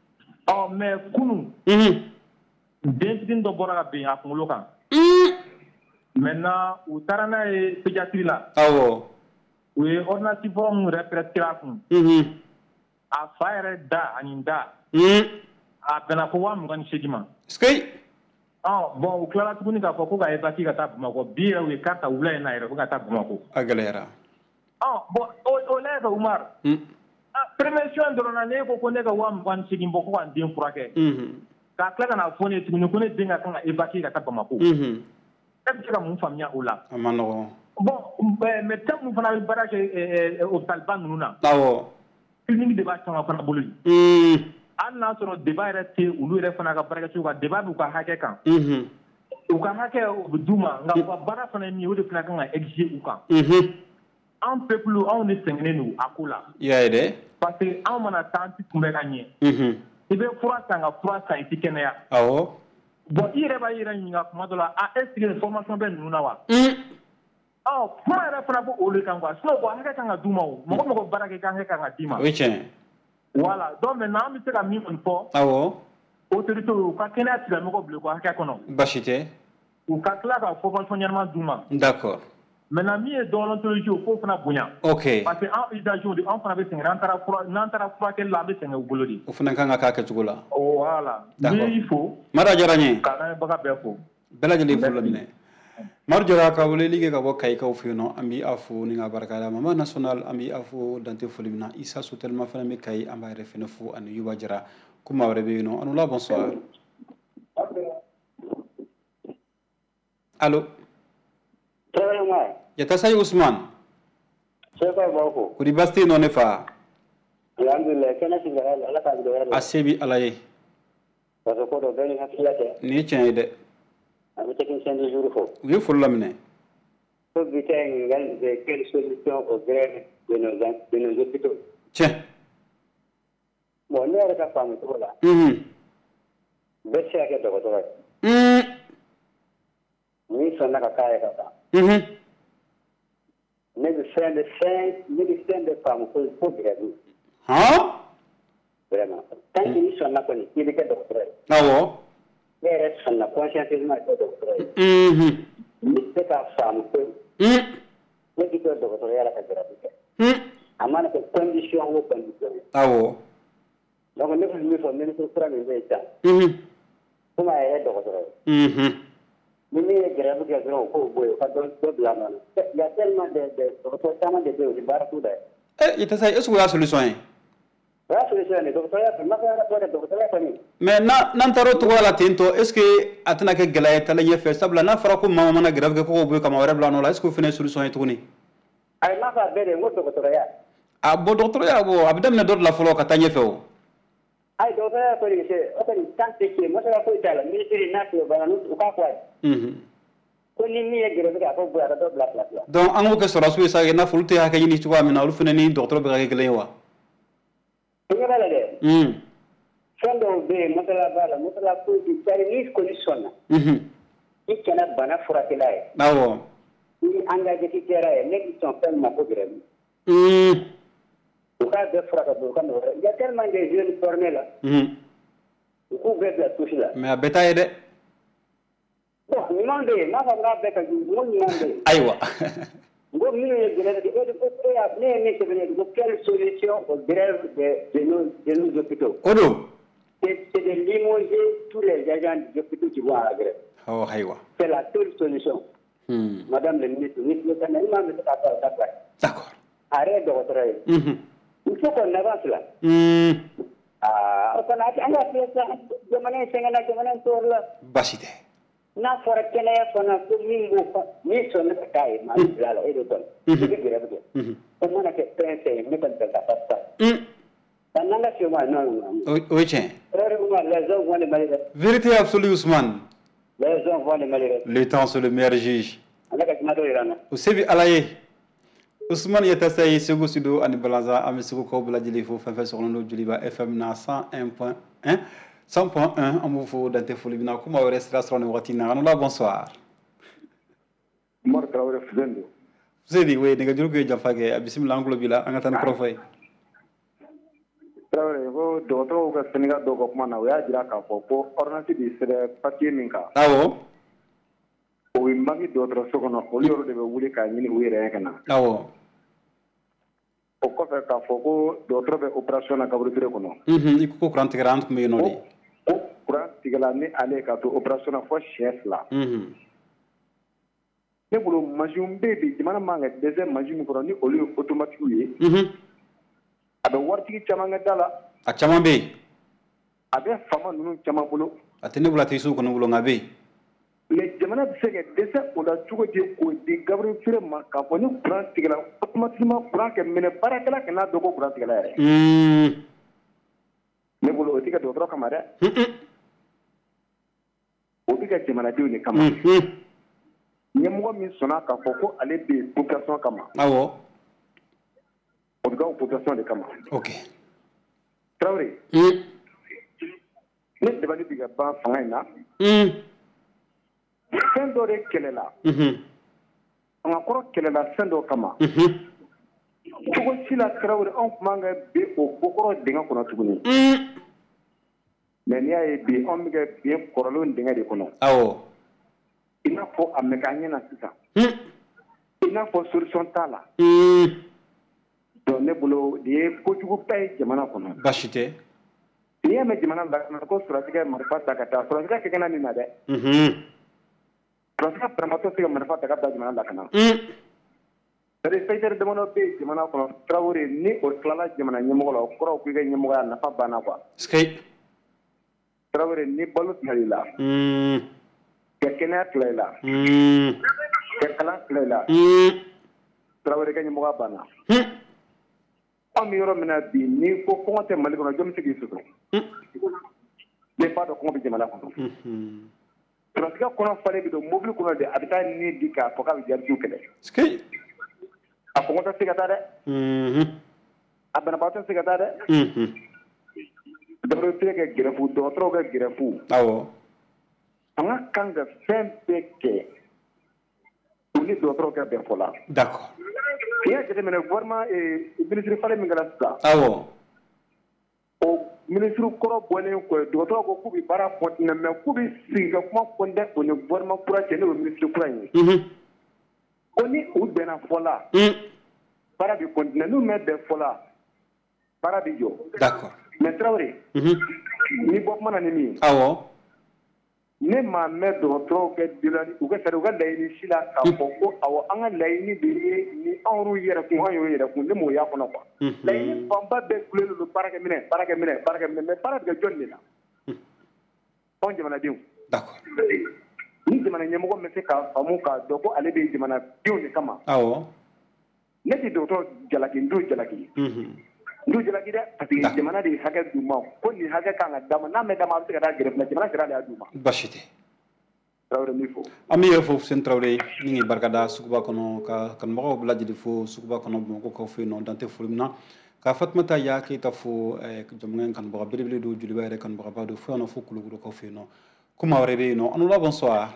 Ɔ mais kunun. Mhm. Den fitinin dɔ bɔra ka ben a kunkolo kan. Mhm. Maintenant u taara n'a ye pédiatrie la. Awɔ. U ye ordonnance fɔlɔ min yɛrɛ prescrire a kun. Mhm. A fa yɛrɛ da ani da. Mhm. A bɛnna fo waa mugan ni seegin ma. Skei. Ɔ bon u tilala tuguni k'a fɔ ko ka évacuer ka taa Bamakɔ bi yɛrɛ u ye carte ta wula in na yɛrɛ ko ka taa Bamakɔ. A gɛlɛyara. Ɔ bon o o lajɛ kɛ Umar. Mhm. Ah prévention dɔrɔn na ne ko ko ne ka waa mugan ni seegin bɔ ko ka n den furakɛ. Mhm. K'a tila ka na fɔ ne tuguni ko ne den ka kan ka évacuer ka taa Bamakɔ. Mhm. E bɛ se ka mun faamuya o la. A ma nɔgɔn. Bon médecin minnu fana bɛ baara kɛ hôpital ba ninnu na. Awɔ. clinique de b'a caman fana bolo yen. Mhm. Hali n'a sɔrɔ débat yɛrɛ tɛ olu yɛrɛ fana ka baarakɛcogo kan débat b'u ka hakɛ kan. Mhm. U ka hakɛ o bɛ d'u ma nka u ka baara fana ye min ye o de fana kan ka exiger u kan. Mhm. Anw peuple anw de sɛgɛnnen don a ko la. I y'a ye dɛ. parce que anw mana taa an ti kunbɛ ka ɲɛ. Mhm. I bɛ fura san ka fura san i ti kɛnɛya. Awɔ. bon i yɛrɛ b'a yɛrɛ ɲininka kuma dɔ la ah est ce que formation bɛ ninnu na wa. Mhm. ɔ kuma yɛrɛ fana b'o o de kan quoi sinon bon hakɛ kan ka d'u ma o mɔgɔ mɔgɔ baara kɛ hakɛ kan ka d'i ma. O ye tiɲɛ. voilà donc maintenant an bɛ se ka min kɔni fɔ. Awɔ. autorité u ka kɛnɛya tigilamɔgɔw bila u ka hakɛ kɔnɔ. Baasi tɛ. u ka tila ka formation ɲɛnama d'u ma. D'accord. maintenant min ye d'odontologie o k'o fana bonya. Ok. parce que an usagers de an fana bɛ sɛgɛn n'an taara fura n'an taara furakɛli la an bɛ sɛgɛn u bolo de. O fana kan ka k'a kɛcogo la. voilà. D'accord. n b'i fo. Mara diyara n ye. ka lamɛnbaga bɛɛ fo. Bɛɛ lajɛlen fo laminɛ. Mari jara ka weleli kɛ ka bɔ Kayikaw fɛ yen nɔ an b'i a fo ni ka barika da Mama National an b'i a fo dante foli min na Isa Sotelma fana bɛ Kayi an b'a yɛrɛ fɛnɛ fo ani Yuba Jara ko maa wɛrɛ bɛ yen nɔ Anula bonsoir. Allo. Tɛrɛma. Yata sayi Usman. Sɛba b'a fɔ. Kodi basti nɔ ne fa. alhamdulillah kana singara ala ka do wala asebi alaye parce que do ben hakilate ni tiens de ami technicien du jour fo wi ful lamne faut biter ngal de quelle solution au grève de nos de nos hôpitaux tiens bon ne ara ka famu to la mhm besse ake do to mhm ni sonna ka kaya ka mhm ne de fin de fin ne de fin de femme pour pour grève hein vraiment tant que ni sonna ko ni il est docteur awo ne reste sonna conscientisme de docteur mhm ni c'est ka femme ko mhm ne dit que docteur ya la ka grève mhm amana ko condition wo condition awo donc ne faut me faut ne faut prendre les temps mhm kuma ya docteur mhm ni ne grève que gros ko boy ka do do la man il y a tellement de de docteur tellement de de bar tout là eh ita sai est-ce que la solution est la solution est docteur ya ma ka ra docteur ya ni mais na nan taro to wala tento est-ce que atana ke galaye tala yefe sabla na fara ko mama mana grave ko boy kama wara bla no la est-ce que fene solution est tuni ay ma fa bere ngo docteur ya a bo docteur ya bo abdam na dot la folo ka tanye feo ay docteur ya ko ni c'est o ko ni tante ke mo ta ko itala ministre na ko bana no ka ko mhm ko ni ni e grève ka ko bo ara do bla bla bla donc an ko sora su sa na fulu te ha ka yini tuwa mina lu fene ni docteur be ka gele wa ko ngala de mhm fondo be mo ta la bala mo ta la ko di tari ni ko ni sonna mhm ikena bana furakelaye awo ni engagé ki teraye ne qui sont tellement ko grève mhm au cas de fracas do kan il y a tellement de jeunes formés là mhm ko be la touche là mais abeta ede bon ni mande ma fa nga be ka mo ni mande aywa ngo mi ne grève de et ko ya ne ne ke ne ko quelle solution au grève de de nos de nos hôpitaux odo c'est de limoger tous les agents des hôpitaux qui vont à la grève oh aywa c'est la seule solution mhm madame le ministre ni le kana ma me ta ta ta d'accord arrête de votre mhm il faut qu'on avance là mhm ah on a anga pesa jamana sengana jamana torla basite na fora kene fona ko mingo ko ni sonna kai ma la e do ton ni grève de mhm on a que penser ni kan ta ta mhm tananga se ma non oui tiens vraiment les gens vont les malheureux vérité absolue Ousmane les gens vont les malheureux le temps c'est le meilleur juge ala ka ma do irana o sebi alaye Ousmane yata say sego sido ani balanza ami sego ko bla jeli fo fa fa so no juliba F M na cent un point un cent point un amu fo dante fo libina kuma wala restauration wati na no la bonsoir Mor Traoré Fuzendo Zedi we ne ga juru ko jafage bismillah anglo bila anga tan ko fay Traoré ko docteur ko Sénégal do ko kuma na ya jira ka fo ko ordonnance di sere papier min ka awo o wi magi docteur so kono o yoro de be wuli ka nyini wi re kana awo o ko fe ka fo ko docteur be opération na kabru dire kono mhm iko ko trente ko me no di o kuran tigala ni ale ka to opération na fo chef la mhm ne bolo machine bébé jamana manga deuxième machine ko ni o lieu automatique yi mhm abe wartigi camanga dala a caman be abe fama nunu caman bolo atene bula tisu ko no bulo ngabe mais jamana bi se ka dɛsɛ o la cogo di k'o di Gabriel Touré ma k'a fɔ ni courant tigɛla automatiquement courant kɛ minɛ baarakɛla kana dɔn ko courant tigɛla yɛrɛ mhm ne bolo o tɛ kɛ dɔgɔtɔrɔ kama dɛ mhm o bɛ kɛ jamanadenw de kama mhm ɲɛmɔgɔ min sɔnna k'a fɔ ko ale bɛ yen population kama awo o bɛ kɛ o population de kama OK Traoré mhm ne dabali bɛ ka ban fanga in na mhm fɛn dɔ de kɛlɛla mhm fanga kɔrɔ kɛlɛla fɛn dɔ kama mhm cogo si la Traoré anw tun man ka bi o kokɔrɔ dingɛ kɔnɔ tuguni mhm mais n'i y'a ye bi anw bɛ kɛ bi kɔrɔlenw dingɛ de kɔnɔ awo i n'a fɔ a mɛ k'an ɲɛna sisan mhm i n'a fɔ solution t'a la mhm donc ne bolo nin ye kojuguba ye jamana kɔnɔ basite n'i y'a mɛn jamana lakana ko sɔrɔsikɛ marifa ta ka taa sɔrɔsikɛ kɛ kɛnɛ nin na dɛ mhm sɔrɔsikɛ banabaatɔ se ka marifa ta ka bila jamana lakana mhm c'est-à-dire secteur damadɔ bɛ yen jamana kɔnɔ Traoré ni o tilala jamana ɲɛmɔgɔ la o kɔrɔ ko i ka ɲɛmɔgɔya nafa banna quoi skate Traoré ni balo tilali la mhm ka kɛnɛya tilali la mhm ka kalan tilali la mhm Traoré ka ɲɛmɔgɔya banna mhm Am yoro mena bi ni ko ko te mali ko jom sigi suto. Les pas de comment bi jamana ko. Mhm. Parce que ko na fale bi do mobile ko de abita ni dika ko ka bi jarju kele. Ski. A ko ta siga ta de. Mhm. Abana ba ta siga ta de. Mhm. Dobro tege grefu do tro ga grefu. Awo. Anga kanga sempe ke. Uni do tro ga be fola. D'accord. Ya jete mena vraiment e ministre fale mi ngala sa. Awo. O ministre ko bonen ko do tro ko kubi bara fot na me kubi singa kuma konde ko ne vraiment kura tene o ministre kura ni. Mhm. Oni u bena fola. Mhm. Bara bi konde nu me be fola. Bara bi yo. D'accord. Mais Traoré. Mhm. Ni bok mana ni mi. Awo. Ne ma me do tro ke dilani u ga sare u ga layni sila ka ko ko awo an ga layni bi ni anru yere ko an yere ko ne mo ya kono ko layni bamba be kulelu lu baraka mine baraka mine baraka mine me baraka ga jonni na on jamana diw d'accord ni jamana nyemo me se ka famu ka do ko ale be jamana diw ni kama awo ne ti do to jalaki ndu jalaki mhm ndu jalaki da parce que jamana de haga duma ko ni haga kan dama na me dama se ka da gere na jamana sira da duma bashite Traoré mi fo ami yo fo sen Traoré ni ngi barkada sukuba kono ka kan mo bladji di fo sukuba kono mo ko ko fe non dante fulmina ka fatmata ya ki ta fo e jom ngen kan bo bele do juli bayre kan bo ba do fo no fo kulu ko fe no kuma rebe no anula bonsoir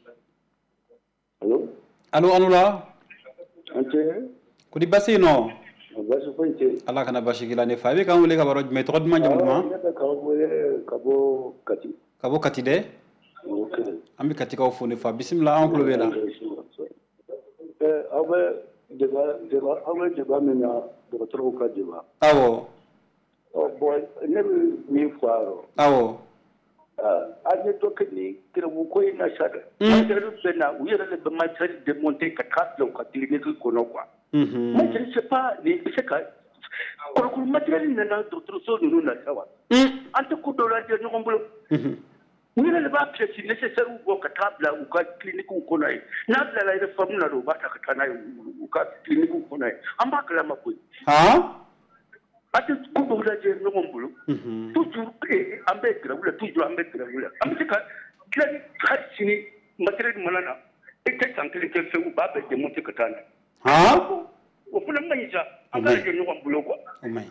allo allo anula ante ko di basino basu fonte ala kana bashi gila ne fa be kan wele ka baro me to ma jamul ma kabo kati kabo kati de okay ambi kati ka fo ne fa bismillah an ko be la eh awe deba deba awe deba mena do tro ka deba awo oh boy ne mi faro awo ah anye to kini kira bu ko ina shada materi bena uyere le be materi de monter ka katlo ka clinique ko no kwa mhm mais je ne sais pas les c'est que ko ko materi na na docteur so no na sawa mhm ante ko do la de no mbolo mhm uyere le ba pièce nécessaire ou ka tabla ou ka clinique ko na na bla la de formula do ba ta ka na ou ka clinique ko na amba kala ma ko ha ate ko do la de no mbolo mhm toujours ambe grawula toujours ambe grawula ambe ka kila khatini materi manana e te sankele ke fe ou ba be de monter ka tana ha o funa manja anga je no mbolo ko o mai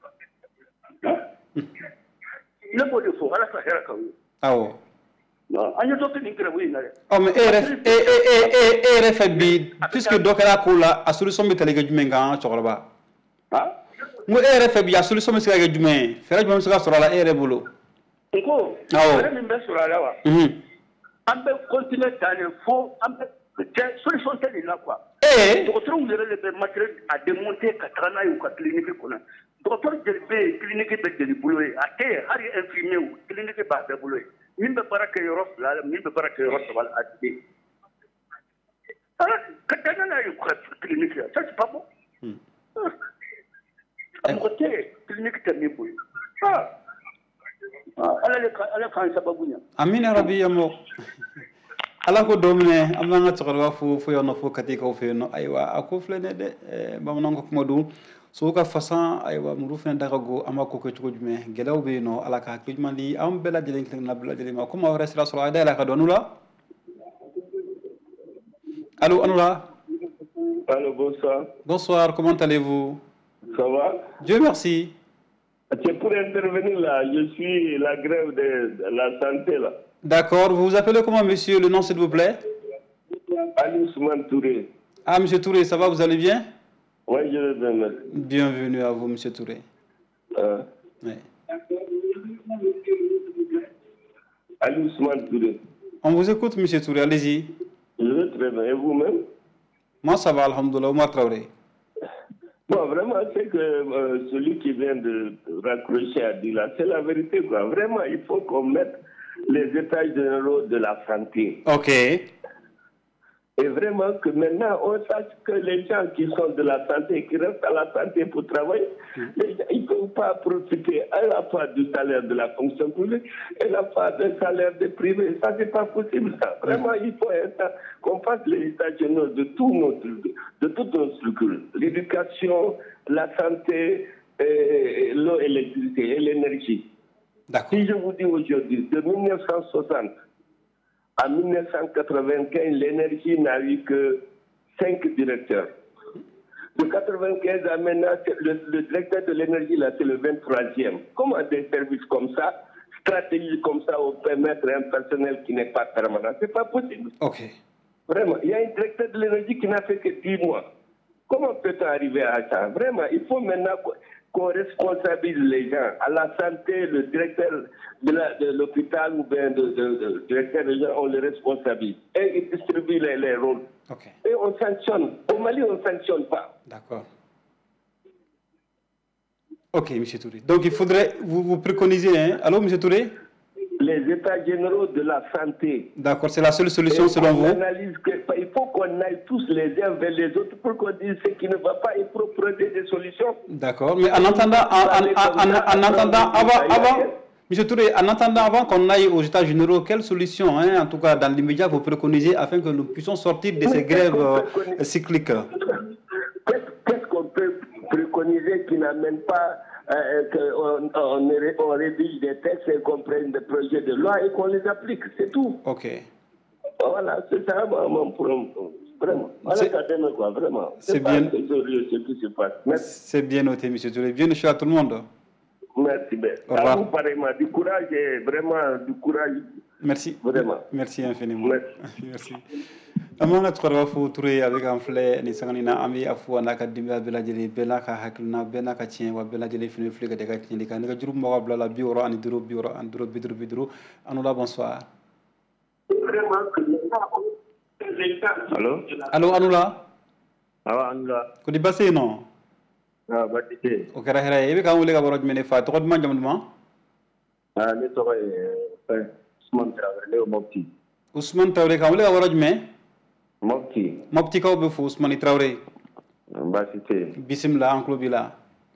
le bo de fo ala sa hera ka awo non anyo to ke ningra wi na o me ere e e e ere fa bi puisque dokara ko la a solution be tele ga jumenga chokroba ha mo ere fa bi a solution be ga jumen fera jumem sa sura la ere bolo ko ere min be sura la wa mhm ambe continuer d'aller fo ambe solution telle là quoi eh docteur vous avez le matériel à démonter katrana ou ka clinique kona docteur jelbe clinique be de boulot à terre hari infirmier ou clinique ba de boulot min be baraka yoro la min be baraka yoro wal adbi alors katrana na yu ka clinique ça c'est pas bon am côté clinique te mi boy ah ala le ala kan sababunya amina rabbi yamo ala ko domine amanga tsorwa fu fu yono fu kati ko fe no aywa ako flene de bamnon ko modu so ka fasan aywa mu rufne darago amako ko to jume gelaw be no ala ka kujmandi am bela de link na bela de ma ko ma resra so ay dala ka donula allô anula allô bonsoir bonsoir comment allez-vous ça va Dieu merci. C'est pour intervenir là, je suis la grève de, de la santé là. D'accord, vous vous appelez comment monsieur, le nom s'il vous plaît? Ali Ousmane Touré. Ah monsieur Touré, ça va, vous allez bien? Oui, je vais bien, merci. Bienvenue à vous monsieur Touré. Euh. Oui. Ali Ousmane Touré. On vous écoute monsieur Touré, allez-y. Je vais très bien, et vous-même? Moi ça va, alhamdoulilah, Omar Traoré. Bon, vraiment, c'est que euh, celui qui vient de raccrocher à dire là, c'est la vérité, quoi. Vraiment, il faut qu'on mette les états généraux de la santé. Ok. Et Et vraiment que maintenant, on sache que les gens qui sont de la santé, qui restent à la santé pour travailler, mmh. les gens, ils ne peuvent pas profiter à la fois du salaire de la fonction publique et à la fois du salaire des privés. Ça, c'est pas possible, ça. Vraiment, il faut qu'on fasse les états généraux de, tout notre, de toutes nos structures. L'éducation, la santé, et l'eau, l'électricité et l'énergie. Si je vous dis aujourd'hui, de mille neuf cent soixante à mille neuf cent quatre-vingt-quinze, l'énergie n'a eu que cinq directeurs. De quatre-vingt-quinze à maintenant, le, le directeur de l'énergie, là, c'est le vingt-troisième. Comment des services comme ça, stratégies comme ça, vont permettre un personnel qui n'est pas permanent? C'est pas possible. Ok. Vraiment, il y a un directeur de l'énergie qui n'a fait que dix mois. Comment peut-on arriver à ça? Vraiment, il faut maintenant qu'on responsabilise les gens. À la santé, le directeur de, la, de l'hôpital ou bien le directeur de gens, on les responsabilise. Et ils distribuent les, les rôles. Okay. Et on sanctionne. Au Mali, on ne sanctionne pas. D'accord. Ok, M. Touré. Donc, il faudrait, vous, vous préconisez, hein? Allô, M. Touré? Les états généraux de la santé. D'accord, c'est la seule solution selon vous? Analyse que, il faut qu'on aille tous les uns vers les autres pour qu'on dise ce qui ne va pas et pour proposer des solutions. D'accord, mais en attendant, en, en, en, en, en attendant avant, avant, M. Touré, en attendant avant qu'on aille aux états généraux, quelle solution, hein, en tout cas dans l'immédiat, vous préconisez afin que nous puissions sortir de ces grèves euh, cycliques? Qu'est-ce qu'on peut préconiser qui n'amène pas Euh, qu'on on, on rédige des textes et qu'on prenne des projets de loi et qu'on les applique, c'est tout. Ok. Voilà, c'est ça mon problème. Vraiment. Quoi, vraiment. C'est, c'est bien. Ce qui se passe. Merci. C'est bien noté, M. Touré. Bien noté à tout le monde. Merci bien. Au revoir. À vous, pareillement. Du courage et vraiment du courage. Merci. Vraiment. Merci infiniment. Merci. Merci. amana tkorwa fu Touré avec un flé ni sanganina ami afu anaka dimba bela jeli bela ka haklna bela ka tien wa bela jeli fini fliga de ka tien de kan ga jurum mo bla la bioro ani duro bioro an duro bidro bidro anula bonsoir. Allô? Allô anula? Awa anula. Ko di basse non? Ah batite. O kara hera yebe ka wule ga boroj mene fa to ko man jamduma? Ah le to eh Ousmane Traoré le Mopti. Ousmane Traoré ka wule ga boroj me? Mopti. Mopti ka be fu Ousmane Traoré. Batite. Bismillah en klobila.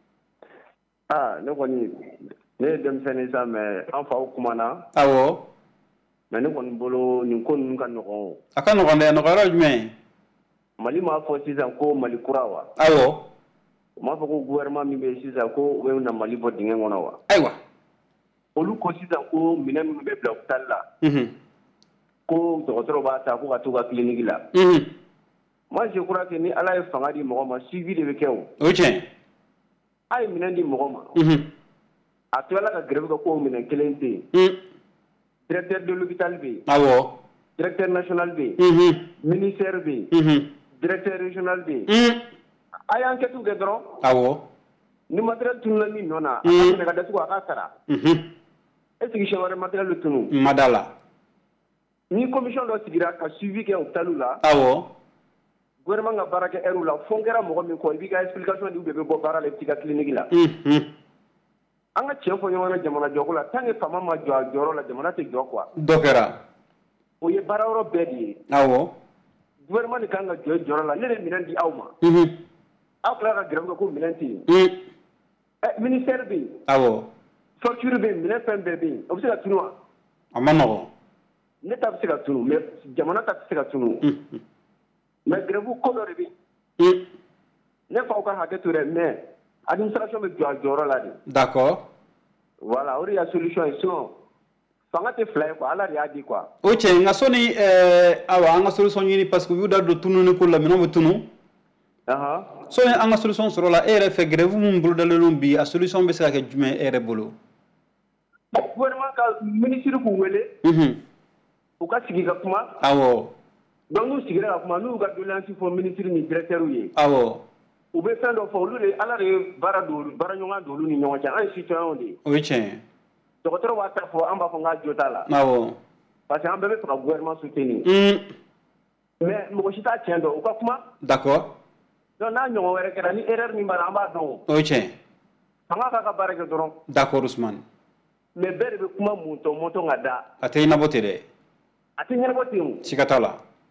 Ah ne ko ni ne dem sene sa mais en fa kumana. Awo. Mais ne ko bolo ni ko nun kan no. Aka no gonde no garoj me. Mali ma fo sisan ko Mali kurawa. Awo. Ma fo ko gouvernement mi be sisan ko we na Mali bo dingen ngona wa. Aywa. Olu ko sisan ko minen mi be bla hospital la. Mhm. Ko docteur ba ta ko ka to ka clinique la. Mhm. Moi je crois que ni ala e fanga di mo ma suivi de be kew. O tien. Ay minen di mo ma. Mhm. A to la ka grève ko minen kelente. Mhm. Directeur de l'hôpital B. Awo. Directeur national B. Mhm. Ministère B. Mhm. Directeur régional B. Mhm. Ay enquête de dron. Awo. Ni matériel tunna mi nona. Mhm. Aka ka dasu aka sara. Mhm. Est-ce que je matériel tunu? Madala. Ni commission do sigira ka suivi ke hôpital la. Awo. Gouvernement nga baraka eru la fongera mo min ko bi ka explication di be bo bara le tika clinique la. Mhm. Anga chien fo nyona jamana joko la tangi fama ma jo joro la jamana te jo quoi. Dokera. O ye bara ro bedi. Awo. Gouvernement ni kanga jo joro la le minan di awma. Mhm. Akla ka grève ko minan ti. Mhm. Eh ministère bi. Awo. Fortune bi minan F M B bi. O bisa tunu. Amano. Ne ta bisa tunu mais jamana ta bisa tunu. Mhm. Mais grève ko do rebi. Mhm. Ne fa ko ha ke toure mais administration be jo joro la di. D'accord. Voilà, il y a solution ici. Fanga te fly quoi, ala ya di quoi. O tien nga soni eh awa nga solution ni parce que yuda do tunu ne ko la mino tunu. Aha. So anga solution soro la ere fe grève mum bulu dalelo bi a solution be sa ke jume ere bolo. Gouvernement ka ministre ku wele. Mhm. O ka sigi ka kuma. Awo. Donc nous sigira ka kuma nous ka doléance fo ministre ni directeur yi. Awo. O be fɛn dɔ fɔ olu de ala de baara do baara ɲɔgɔn don olu ni ɲɔgɔn cɛ an ye citoyen de. O tien. Dɔgɔtɔrɔ b'a ta fɔ an b'a fɔ n k'a jo t'a la. Awo. Parce que an bɛɛ bɛ fɛ ka gouvernement soutenir. Mhm. Mais mɔgɔ si t'a tiɲɛ dɔn o ka kuma. D'accord. Donc n'a ɲɔgɔn wɛrɛ kɛra ni erreur min b'a la an b'a dɔn. O tien. Fanga k'a ka baara kɛ dɔrɔn. D'accord Ousmane. Mais bɛɛ de bɛ kuma mun tɔ mɔtɔ ka da. Ate ina bote de. A tɛ ɲɛnabɔ ten o. Sikatala.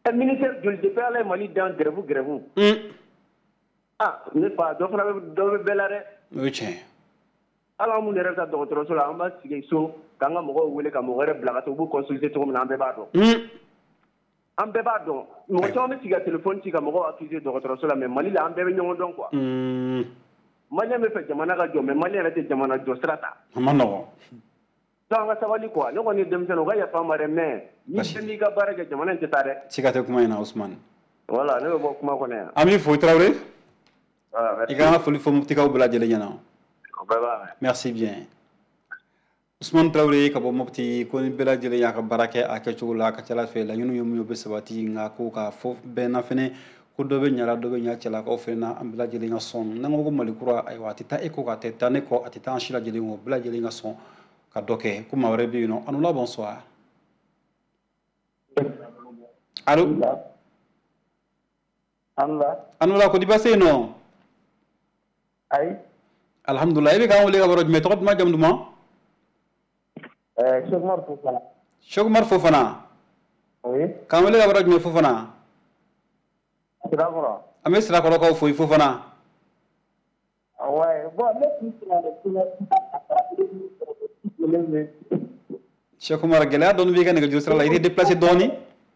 ɛ ministère joli de bɛ ala ye mali dan grève grève ah ne fa dɔ fana bɛ dɔ bɛ bɛɛ la dɛ o ye tiɲɛ ala mun yɛrɛ bɛ taa dɔgɔtɔrɔso la an b'a sigi so k'an ka mɔgɔw wele ka mɔgɔ wɛrɛ bila ka taa u b'u consulter cogo min na an bɛɛ b'a dɔn an bɛɛ b'a dɔn mɔgɔ caman bɛ sigi ka téléphone ci ka mɔgɔw accuser dɔgɔtɔrɔso la mais mali la an bɛɛ bɛ ɲɔgɔn dɔn quoi malien bɛ fɛ jamana ka jɔ mais malien yɛrɛ tɛ jamana jɔ sira ta a ma nɔgɔn donc an ka sabali quoi ne kɔni ye denmisɛnnin o ka yafa n ma dɛ mais ni bɛɛ n'i ka baara kɛ jamana in tɛ taa dɛ siga tɛ kuma in na Ousmane voilà ne bɛ bɔ kuma kɔnɔ yan an b'i fo Traoré i ka an ka foli fɔ mufutikaw bɛɛ lajɛlen ɲɛna merci bien Ousmane Traoré ka bɔ Mopti ko ni bɛɛ lajɛlen y'a ka baara kɛ a kɛcogo la a ka ca Ala fɛ laɲiniw ye mun ye o bɛ sabati nka ko ka fɔ bɛɛ na fɛnɛ ko dɔ bɛ ɲala dɔ bɛ ɲa cɛlakaw fɛnɛ na an bɛɛ lajɛlen ka sɔn n'an ko ko Mali kura ayiwa a tɛ taa e kɔ a tɛ taa ne kɔ a tɛ taa an si lajɛlen kɔ bɛɛ lajɛlen ka sɔn ka dɔ kɛ ko maa wɛrɛ bɛ yen nɔ Anula bonsoir allo Anula Anula ko di base yen nɔ ayi alhamdulillah e bɛ k'an wele ka bɔrɔ jumɛn tɔgɔ duman jamu duman Cheikh Umar Fofana Cheikh Umar Fofana oui k'an wele ka bɔrɔ jumɛn Fofana Sirakɔrɔ an bɛ Sirakɔrɔkaw fo Fofana ouais bon ne tun sera de Cheikh Umar gɛlɛya dɔɔni b'i ka nɛgɛjuru sira la i tɛ déplacé dɔɔni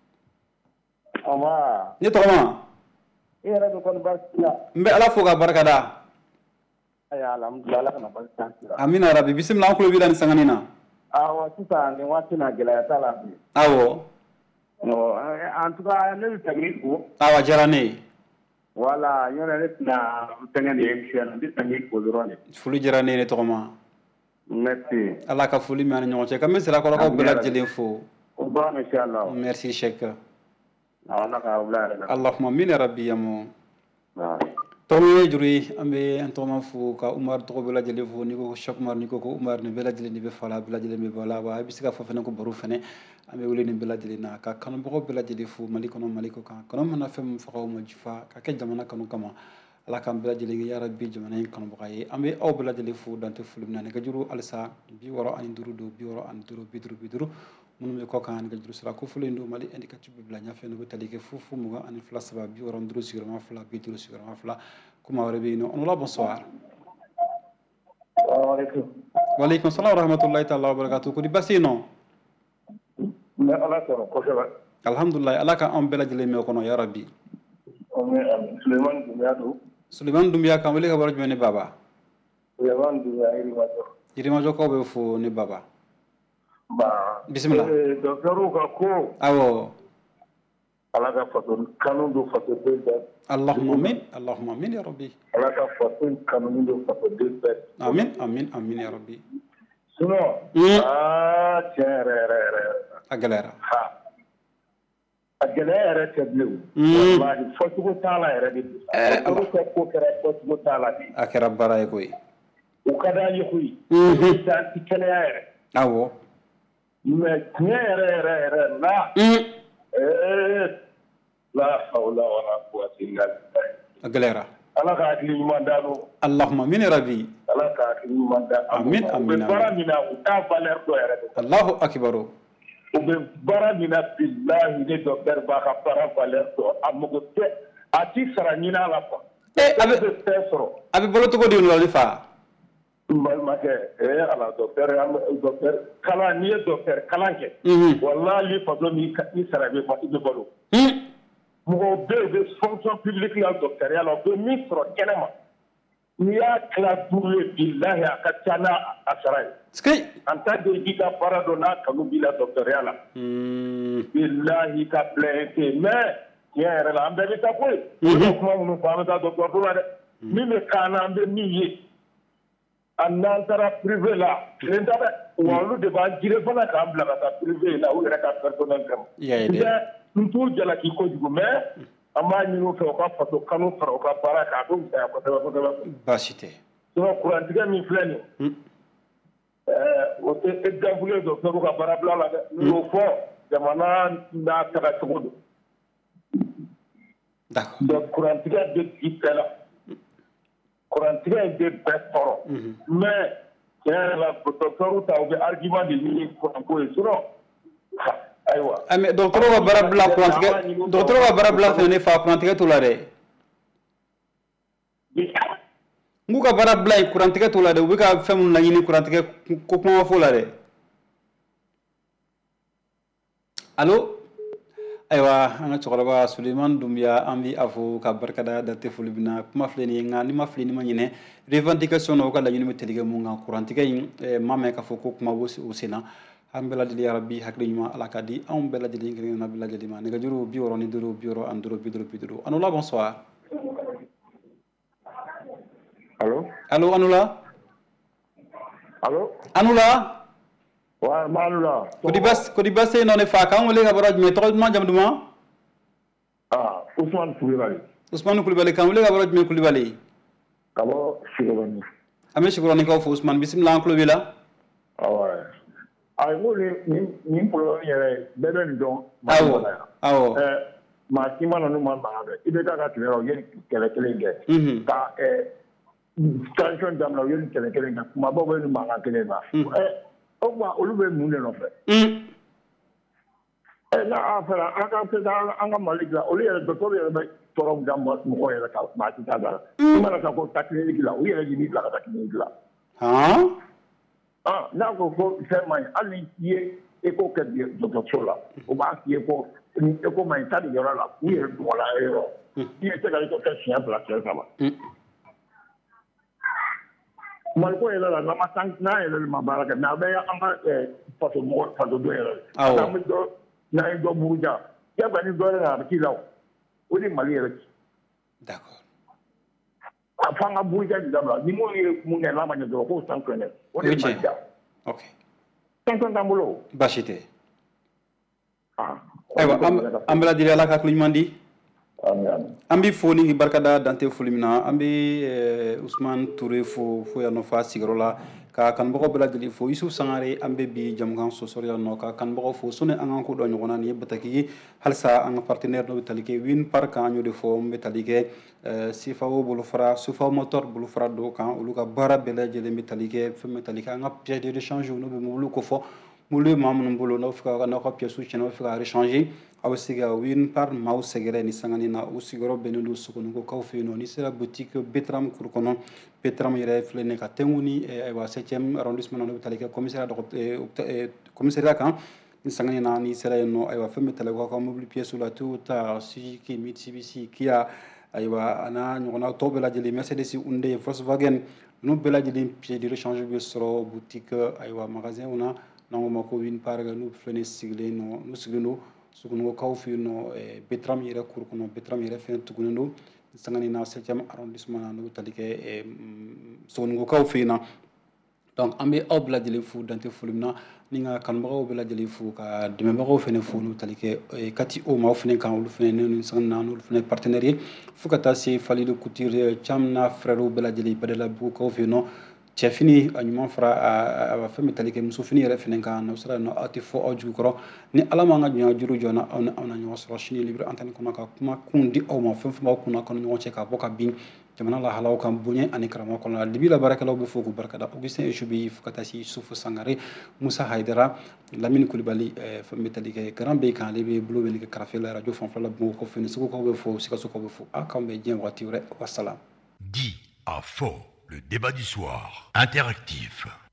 Ama ne tɔgɔ ma e yɛrɛ bɛ kɔni baasi la n bɛ Ala fo ka barika da ayi alhamdulillah Ala kana baasi t'an si la amina rabi bisimila an tulo b'i la nin sangani na awɔ sisan nin waati na gɛlɛya t'a la bi awɔ en tout cas ne bɛ fɛ k'i fo awa diyara ne ye voilà yɔrɔ ne tɛna fɛngɛ nin émission na n bɛ fɛ k'i fo dɔrɔn de foli diyara ne ye ne tɔgɔ ma merci Ala ka foli min an ni ɲɔgɔn cɛ k'an bɛ Sirakɔrɔkaw bɛɛ lajɛlen fo o ban inchallah merci Cheikh Ala ka wula yɛrɛ la Allahumma min rabbi yamu tɔgɔ ye juru ye an bɛ an tɔgɔma fo ka Umar tɔgɔ bɛɛ lajɛlen fo n'i ko Cheikh Umar n'i ko ko Umar nin bɛɛ lajɛlen de bɛ fa la bɛɛ lajɛlen bɛ bɔ la wa i bɛ se ka fɔ fɛnɛ ko baro fɛnɛ an bɛ wele nin bɛɛ lajɛlen na ka kanubagaw bɛɛ lajɛlen fo Mali kɔnɔ Mali kɔ kan kanu mana fɛn min faga o ma jifa ka kɛ jamana kanu kama Ala k'an bɛɛ lajɛlen kɛ ya rabbi jamana in kanubaga ye an bɛ aw bɛɛ lajɛlen fo dan tɛ foli min na nɛgɛjuru halisa bi wɔɔrɔ ani duuru don bi wɔɔrɔ ani duuru bi duuru bi duuru minnu bɛ kɔ kan nɛgɛjuru sira ko fɔlen don Mali indicatif bɛ bila ɲɛfɛ n'o bɛ tali kɛ fu fu mugan ani fila saba bi wɔɔrɔ ni duuru sigiyɔrɔma fila bi duuru sigiyɔrɔma fila ko maa wɛrɛ bɛ yen nɔ Anula bonsoir waaleykum salaam wa rahmatulahi taala wa barakatuh ko di basi yen nɔ n bɛ Ala sɔrɔ kosɛbɛ alhamdulilayi Ala ka an bɛɛ lajɛlen mɛn o kɔnɔ ya rabbi Sulemani Dunbiya don Sulemani Dunbiya kan wele ka bɔra jumɛn ne baba Sulemani Dunbiya Yirimajɔ Yirimajɔkaw bɛ fo ne baba ba bisimila docteur ka ko awɔ Ala ka faso kanu don fasoden bɛɛ Allahumma amin Allahumma amin ya rabbi Ala ka faso kanu don fasoden bɛɛ amin amin amin ya rabbi sinon aa tiɲɛ yɛrɛ yɛrɛ yɛrɛ a gɛlɛyara ha a gɛlɛya yɛrɛ tɛ bilen wallahi fɔcogo t'a la yɛrɛ de olu ka ko kɛra fɔcogo t'a la de a kɛra baara ye koyi o ka d'an ye koyi san ti kɛnɛya yɛrɛ awɔ mais tiɲɛ yɛrɛ yɛrɛ yɛrɛ la ee la hawla wala quwwata illa billah a gɛlɛyara Ala ka hakili ɲuman d'a ma Allahumma amin ya rabbi Ala ka hakili ɲuman d'a ma amin amin u bɛ baara min na u t'a valeur dɔ yɛrɛ de Allahu akbar u bɛ baara min na billahi ne docteur b'a ka baara valeur dɔn a mago tɛ a ti sara ɲini a la quoi a bɛ fɛn sɔrɔ a bɛ balo cogo di o la fa n balimakɛ ee ala docteur docteur kalan n'i ye docteur kalan kɛ wallahi faso ni i sara i bɛ balo mɔgɔw bɛ yen u bɛ fonction publique la docteuriat la u bɛ min sɔrɔ kɛnɛma n'i y'a tila duuru ye billahi a ka ca n'a a sara ye en tant que i b'i ka baara dɔn n'a kanu b'i la docteuriat la billahi ka bilayen tɛ yen mais tiɲɛ yɛrɛ la an bɛɛ bɛ taa koyi o bɛ kuma minnu fɔ an bɛ taa docteur la dɛ min bɛ k'an na an bɛ min ye a n'an taara privé la tile t'a dɛ wa olu de b'an jire fana k'an bila ka taa privé la u yɛrɛ ka personnel kama n t'u jalaki kojugu mais an b'a ɲini u fɛ u ka faso kanu fara u ka baara kan a bɛ fisaya kosɛbɛ kosɛbɛ baasi tɛ sinon kurantigɛ min filɛ nin ye o tɛ exemple ye docteur ka baarabila la dɛ n y'o fɔ jamana n'a taga cogo don donc kurantigɛ bɛ bi bɛɛ la kurantigɛ in bɛ bɛɛ tɔɔrɔ mais tiɲɛ yɛrɛ la docteur ta u bɛ argument de ɲini kuranko ye sinon aywa ame docteur ka barabla kurantigɛ docteur ka barabla fɛnɛ ne fa kurantigɛ to la dɛ ngu ka barabla kurantigɛ to la dɛ u bɛ ka fɛn mun laɲini kurantigɛ ko kuma fɔ la dɛ allo aywa an ka cɛkɔrɔba Suleiman Dumbuya an bi a fɔ ka barikada date foli bina kuma filɛ nin ye nka ni ma fili ni ma ɲinɛ revendication na u ka laɲini bɛ teli kɛ mun kan kurantigɛ in ma mɛn k'a fɔ ko kuma b'o sen na an bɛɛ lajɛlen yarabi hakili ɲuman ala ka di anw bɛɛ lajɛlen kelen na bɛɛ lajɛlen ma nɛgɛjuru bi wɔɔrɔ ni duuru bi wɔɔrɔ ani duuru bi duuru bi duuru Anula bonsoir allo allo Anula allo Anula wa Anula kodi bas kodi bas no ne fa kan wele ka bara jumɛn tɔgɔ duman jamu duman ah Ousmane Kulibali Ousmane Kulibali kan wele ka bara jumɛn Kulibali ka bɔ Sigoroni an bɛ Sigoroni kaw fo Ousmane bisimila an tulo b'i la awɔ ay mo ni ni problème yɛrɛ bɛɛ bɛ nin dɔn awɔ awɔ ɛɛ maa si ma na n'u ma mankan kɛ i bɛ taa ka tɛmɛ o ye kɛlɛ kelen kɛ ka ɛɛ transition daminɛ o ye nin kɛlɛ kelen kɛ kumabaw bɛ nin mankan kelen na ɛɛ o tuma olu bɛ mun de nɔfɛ ɛɛ n'a y'a fɛra an ka se ka an ka Mali dilan olu yɛrɛ docteur yɛrɛ bɛ tɔɔrɔ min da mɔgɔw yɛrɛ kan maa si t'a da la i mana taa ko taa clinique la u yɛrɛ de b'i bila ka taa clinique la ah n'a ko ko fɛn man ɲi hali ni ye écho kɛ dɔgɔtɔrɔso la o b'a f'i ye ko ni écho man ɲi taa nin yɔrɔ la u yɛrɛ dugɔla yɔrɔ i bɛ se ka écho kɛ siɲɛ fila siɲɛ saba maliko yɛrɛ la n'an ma n'an yɛrɛ de ma baara kɛ mɛ a bɛ an ka faso mɔgɔ faso dɔ yɛrɛ n'an bɛ dɔ n'an ye dɔ buruja yaaba ni dɔ yɛrɛ a bɛ k'i la o de Mali yɛrɛ ci a fɔ an ka buruja de dabila ni minnu ye mun kɛ n'a ma ɲɛ dɔrɔn k'o sanctionné o de ye Mali ja ok sanction t'an bolo baasi tɛ ayiwa an bɛ lajɛlen ala ka hakili ɲuman di an bɛ fo ni barikada dante foli min na an bɛ Usumani Ture fo fo yan nɔ f'a sigiyɔrɔ la ka kanubagaw bɛɛ lajɛlen fo Yusu Sangare an bɛ bi jamukan sɔsɔrɔ yan nɔ ka kanubagaw fo sɔni an k'an ko dɔn ɲɔgɔn na nin ye bataki ye halisa an ka partenaire dɔ bɛ tali kɛ Win Park an y'o de fɔ n bɛ tali kɛ C F A O bolofara Sufa Motor bolofara dɔw kan olu ka baara bɛɛ lajɛlen bɛ tali kɛ fɛn bɛ tali kɛ an ka pièce de rechange n'o bɛ mobili ko fɔ mobili maa minnu bolo n'aw fɛ ka n'aw ka pièces tiɲɛna aw bɛ fɛ ka rechange aw bɛ se ka Win Park maaw sɛgɛrɛ ni sangani na u sigiyɔrɔ bɛnnen don Sogonikokaw fɛ yen nɔ n'i sera boutique Betram kuru kɔnɔ Betram yɛrɛ filɛ nin ye ka tɛnku ni ayiwa septième arrondissement na n'o bɛ tali kɛ commissariat dɔgɔ commissariat kan ni sangani na n'i sera yen nɔ ayiwa fɛn bɛ tali kɛ aw ka mobili pièces la Toyota Suzuki Mitsubishi Kia ayiwa a n'a ɲɔgɔnna tɔw bɛɛ lajɛlen Mercedes Hyundai Volkswagen ninnu bɛɛ lajɛlen pièces de rechange bɛ sɔrɔ boutique ayiwa magasin na n'an ko ma ko Win Park n'u filɛ nin sigilen nɔ n'u sigilen don Sogonikokaw fɛ yen nɔ Betram yɛrɛ kuru kɔnɔ Betram yɛrɛ fɛnɛ tugunnen don sangani na septième arrondissement na n'u bɛ tali kɛ Sogonikokaw fɛ yen na donc an bɛ aw bɛɛ lajɛlen fo dante foli min na ni ka kanubagaw bɛɛ lajɛlen fo ka dɛmɛbagaw fɛnɛ fo n'u tali kɛ kati o maaw fɛnɛ kan olu fɛnɛ ne sangani na n'olu fɛnɛ partenaire ye fo ka taa se Falilu Couture Camna frères bɛɛ lajɛlen Badalabugukaw fɛ yen nɔ cɛfini a ɲuman fara a fɛn bɛ tali kɛ musofini yɛrɛ fɛnɛ kan n'aw sera yen nɔ aw tɛ fɔ aw jugukɔrɔ ni ala m'an ka jɔnya juru jɔna aw ni aw na ɲɔgɔn sɔrɔ sini libre antenne kɔnɔ ka kuma kun di aw ma fɛn fɛn b'aw kunna kɔnɔ ɲɔgɔn cɛ ka bɔ ka bin jamana lahalaw kan bonya ani karama kɔnɔ la libi la baarakɛlaw bɛ fo k'u barikada Augustin Echubi fo ka taa se Yusufu Sangare Musa Haidara Lamini Kulibali fɛn bɛ tali kɛ garan bɛ kan ale bɛ bolo bɛ nɛgɛ karafe la radio fanfɛla Bamakɔ ko fini Segukaw bɛ fo Sikasokaw bɛ fo a k'an bɛ diɲɛ waati wɛrɛ wassalam. Dit à faux. Le débat du soir, interactif.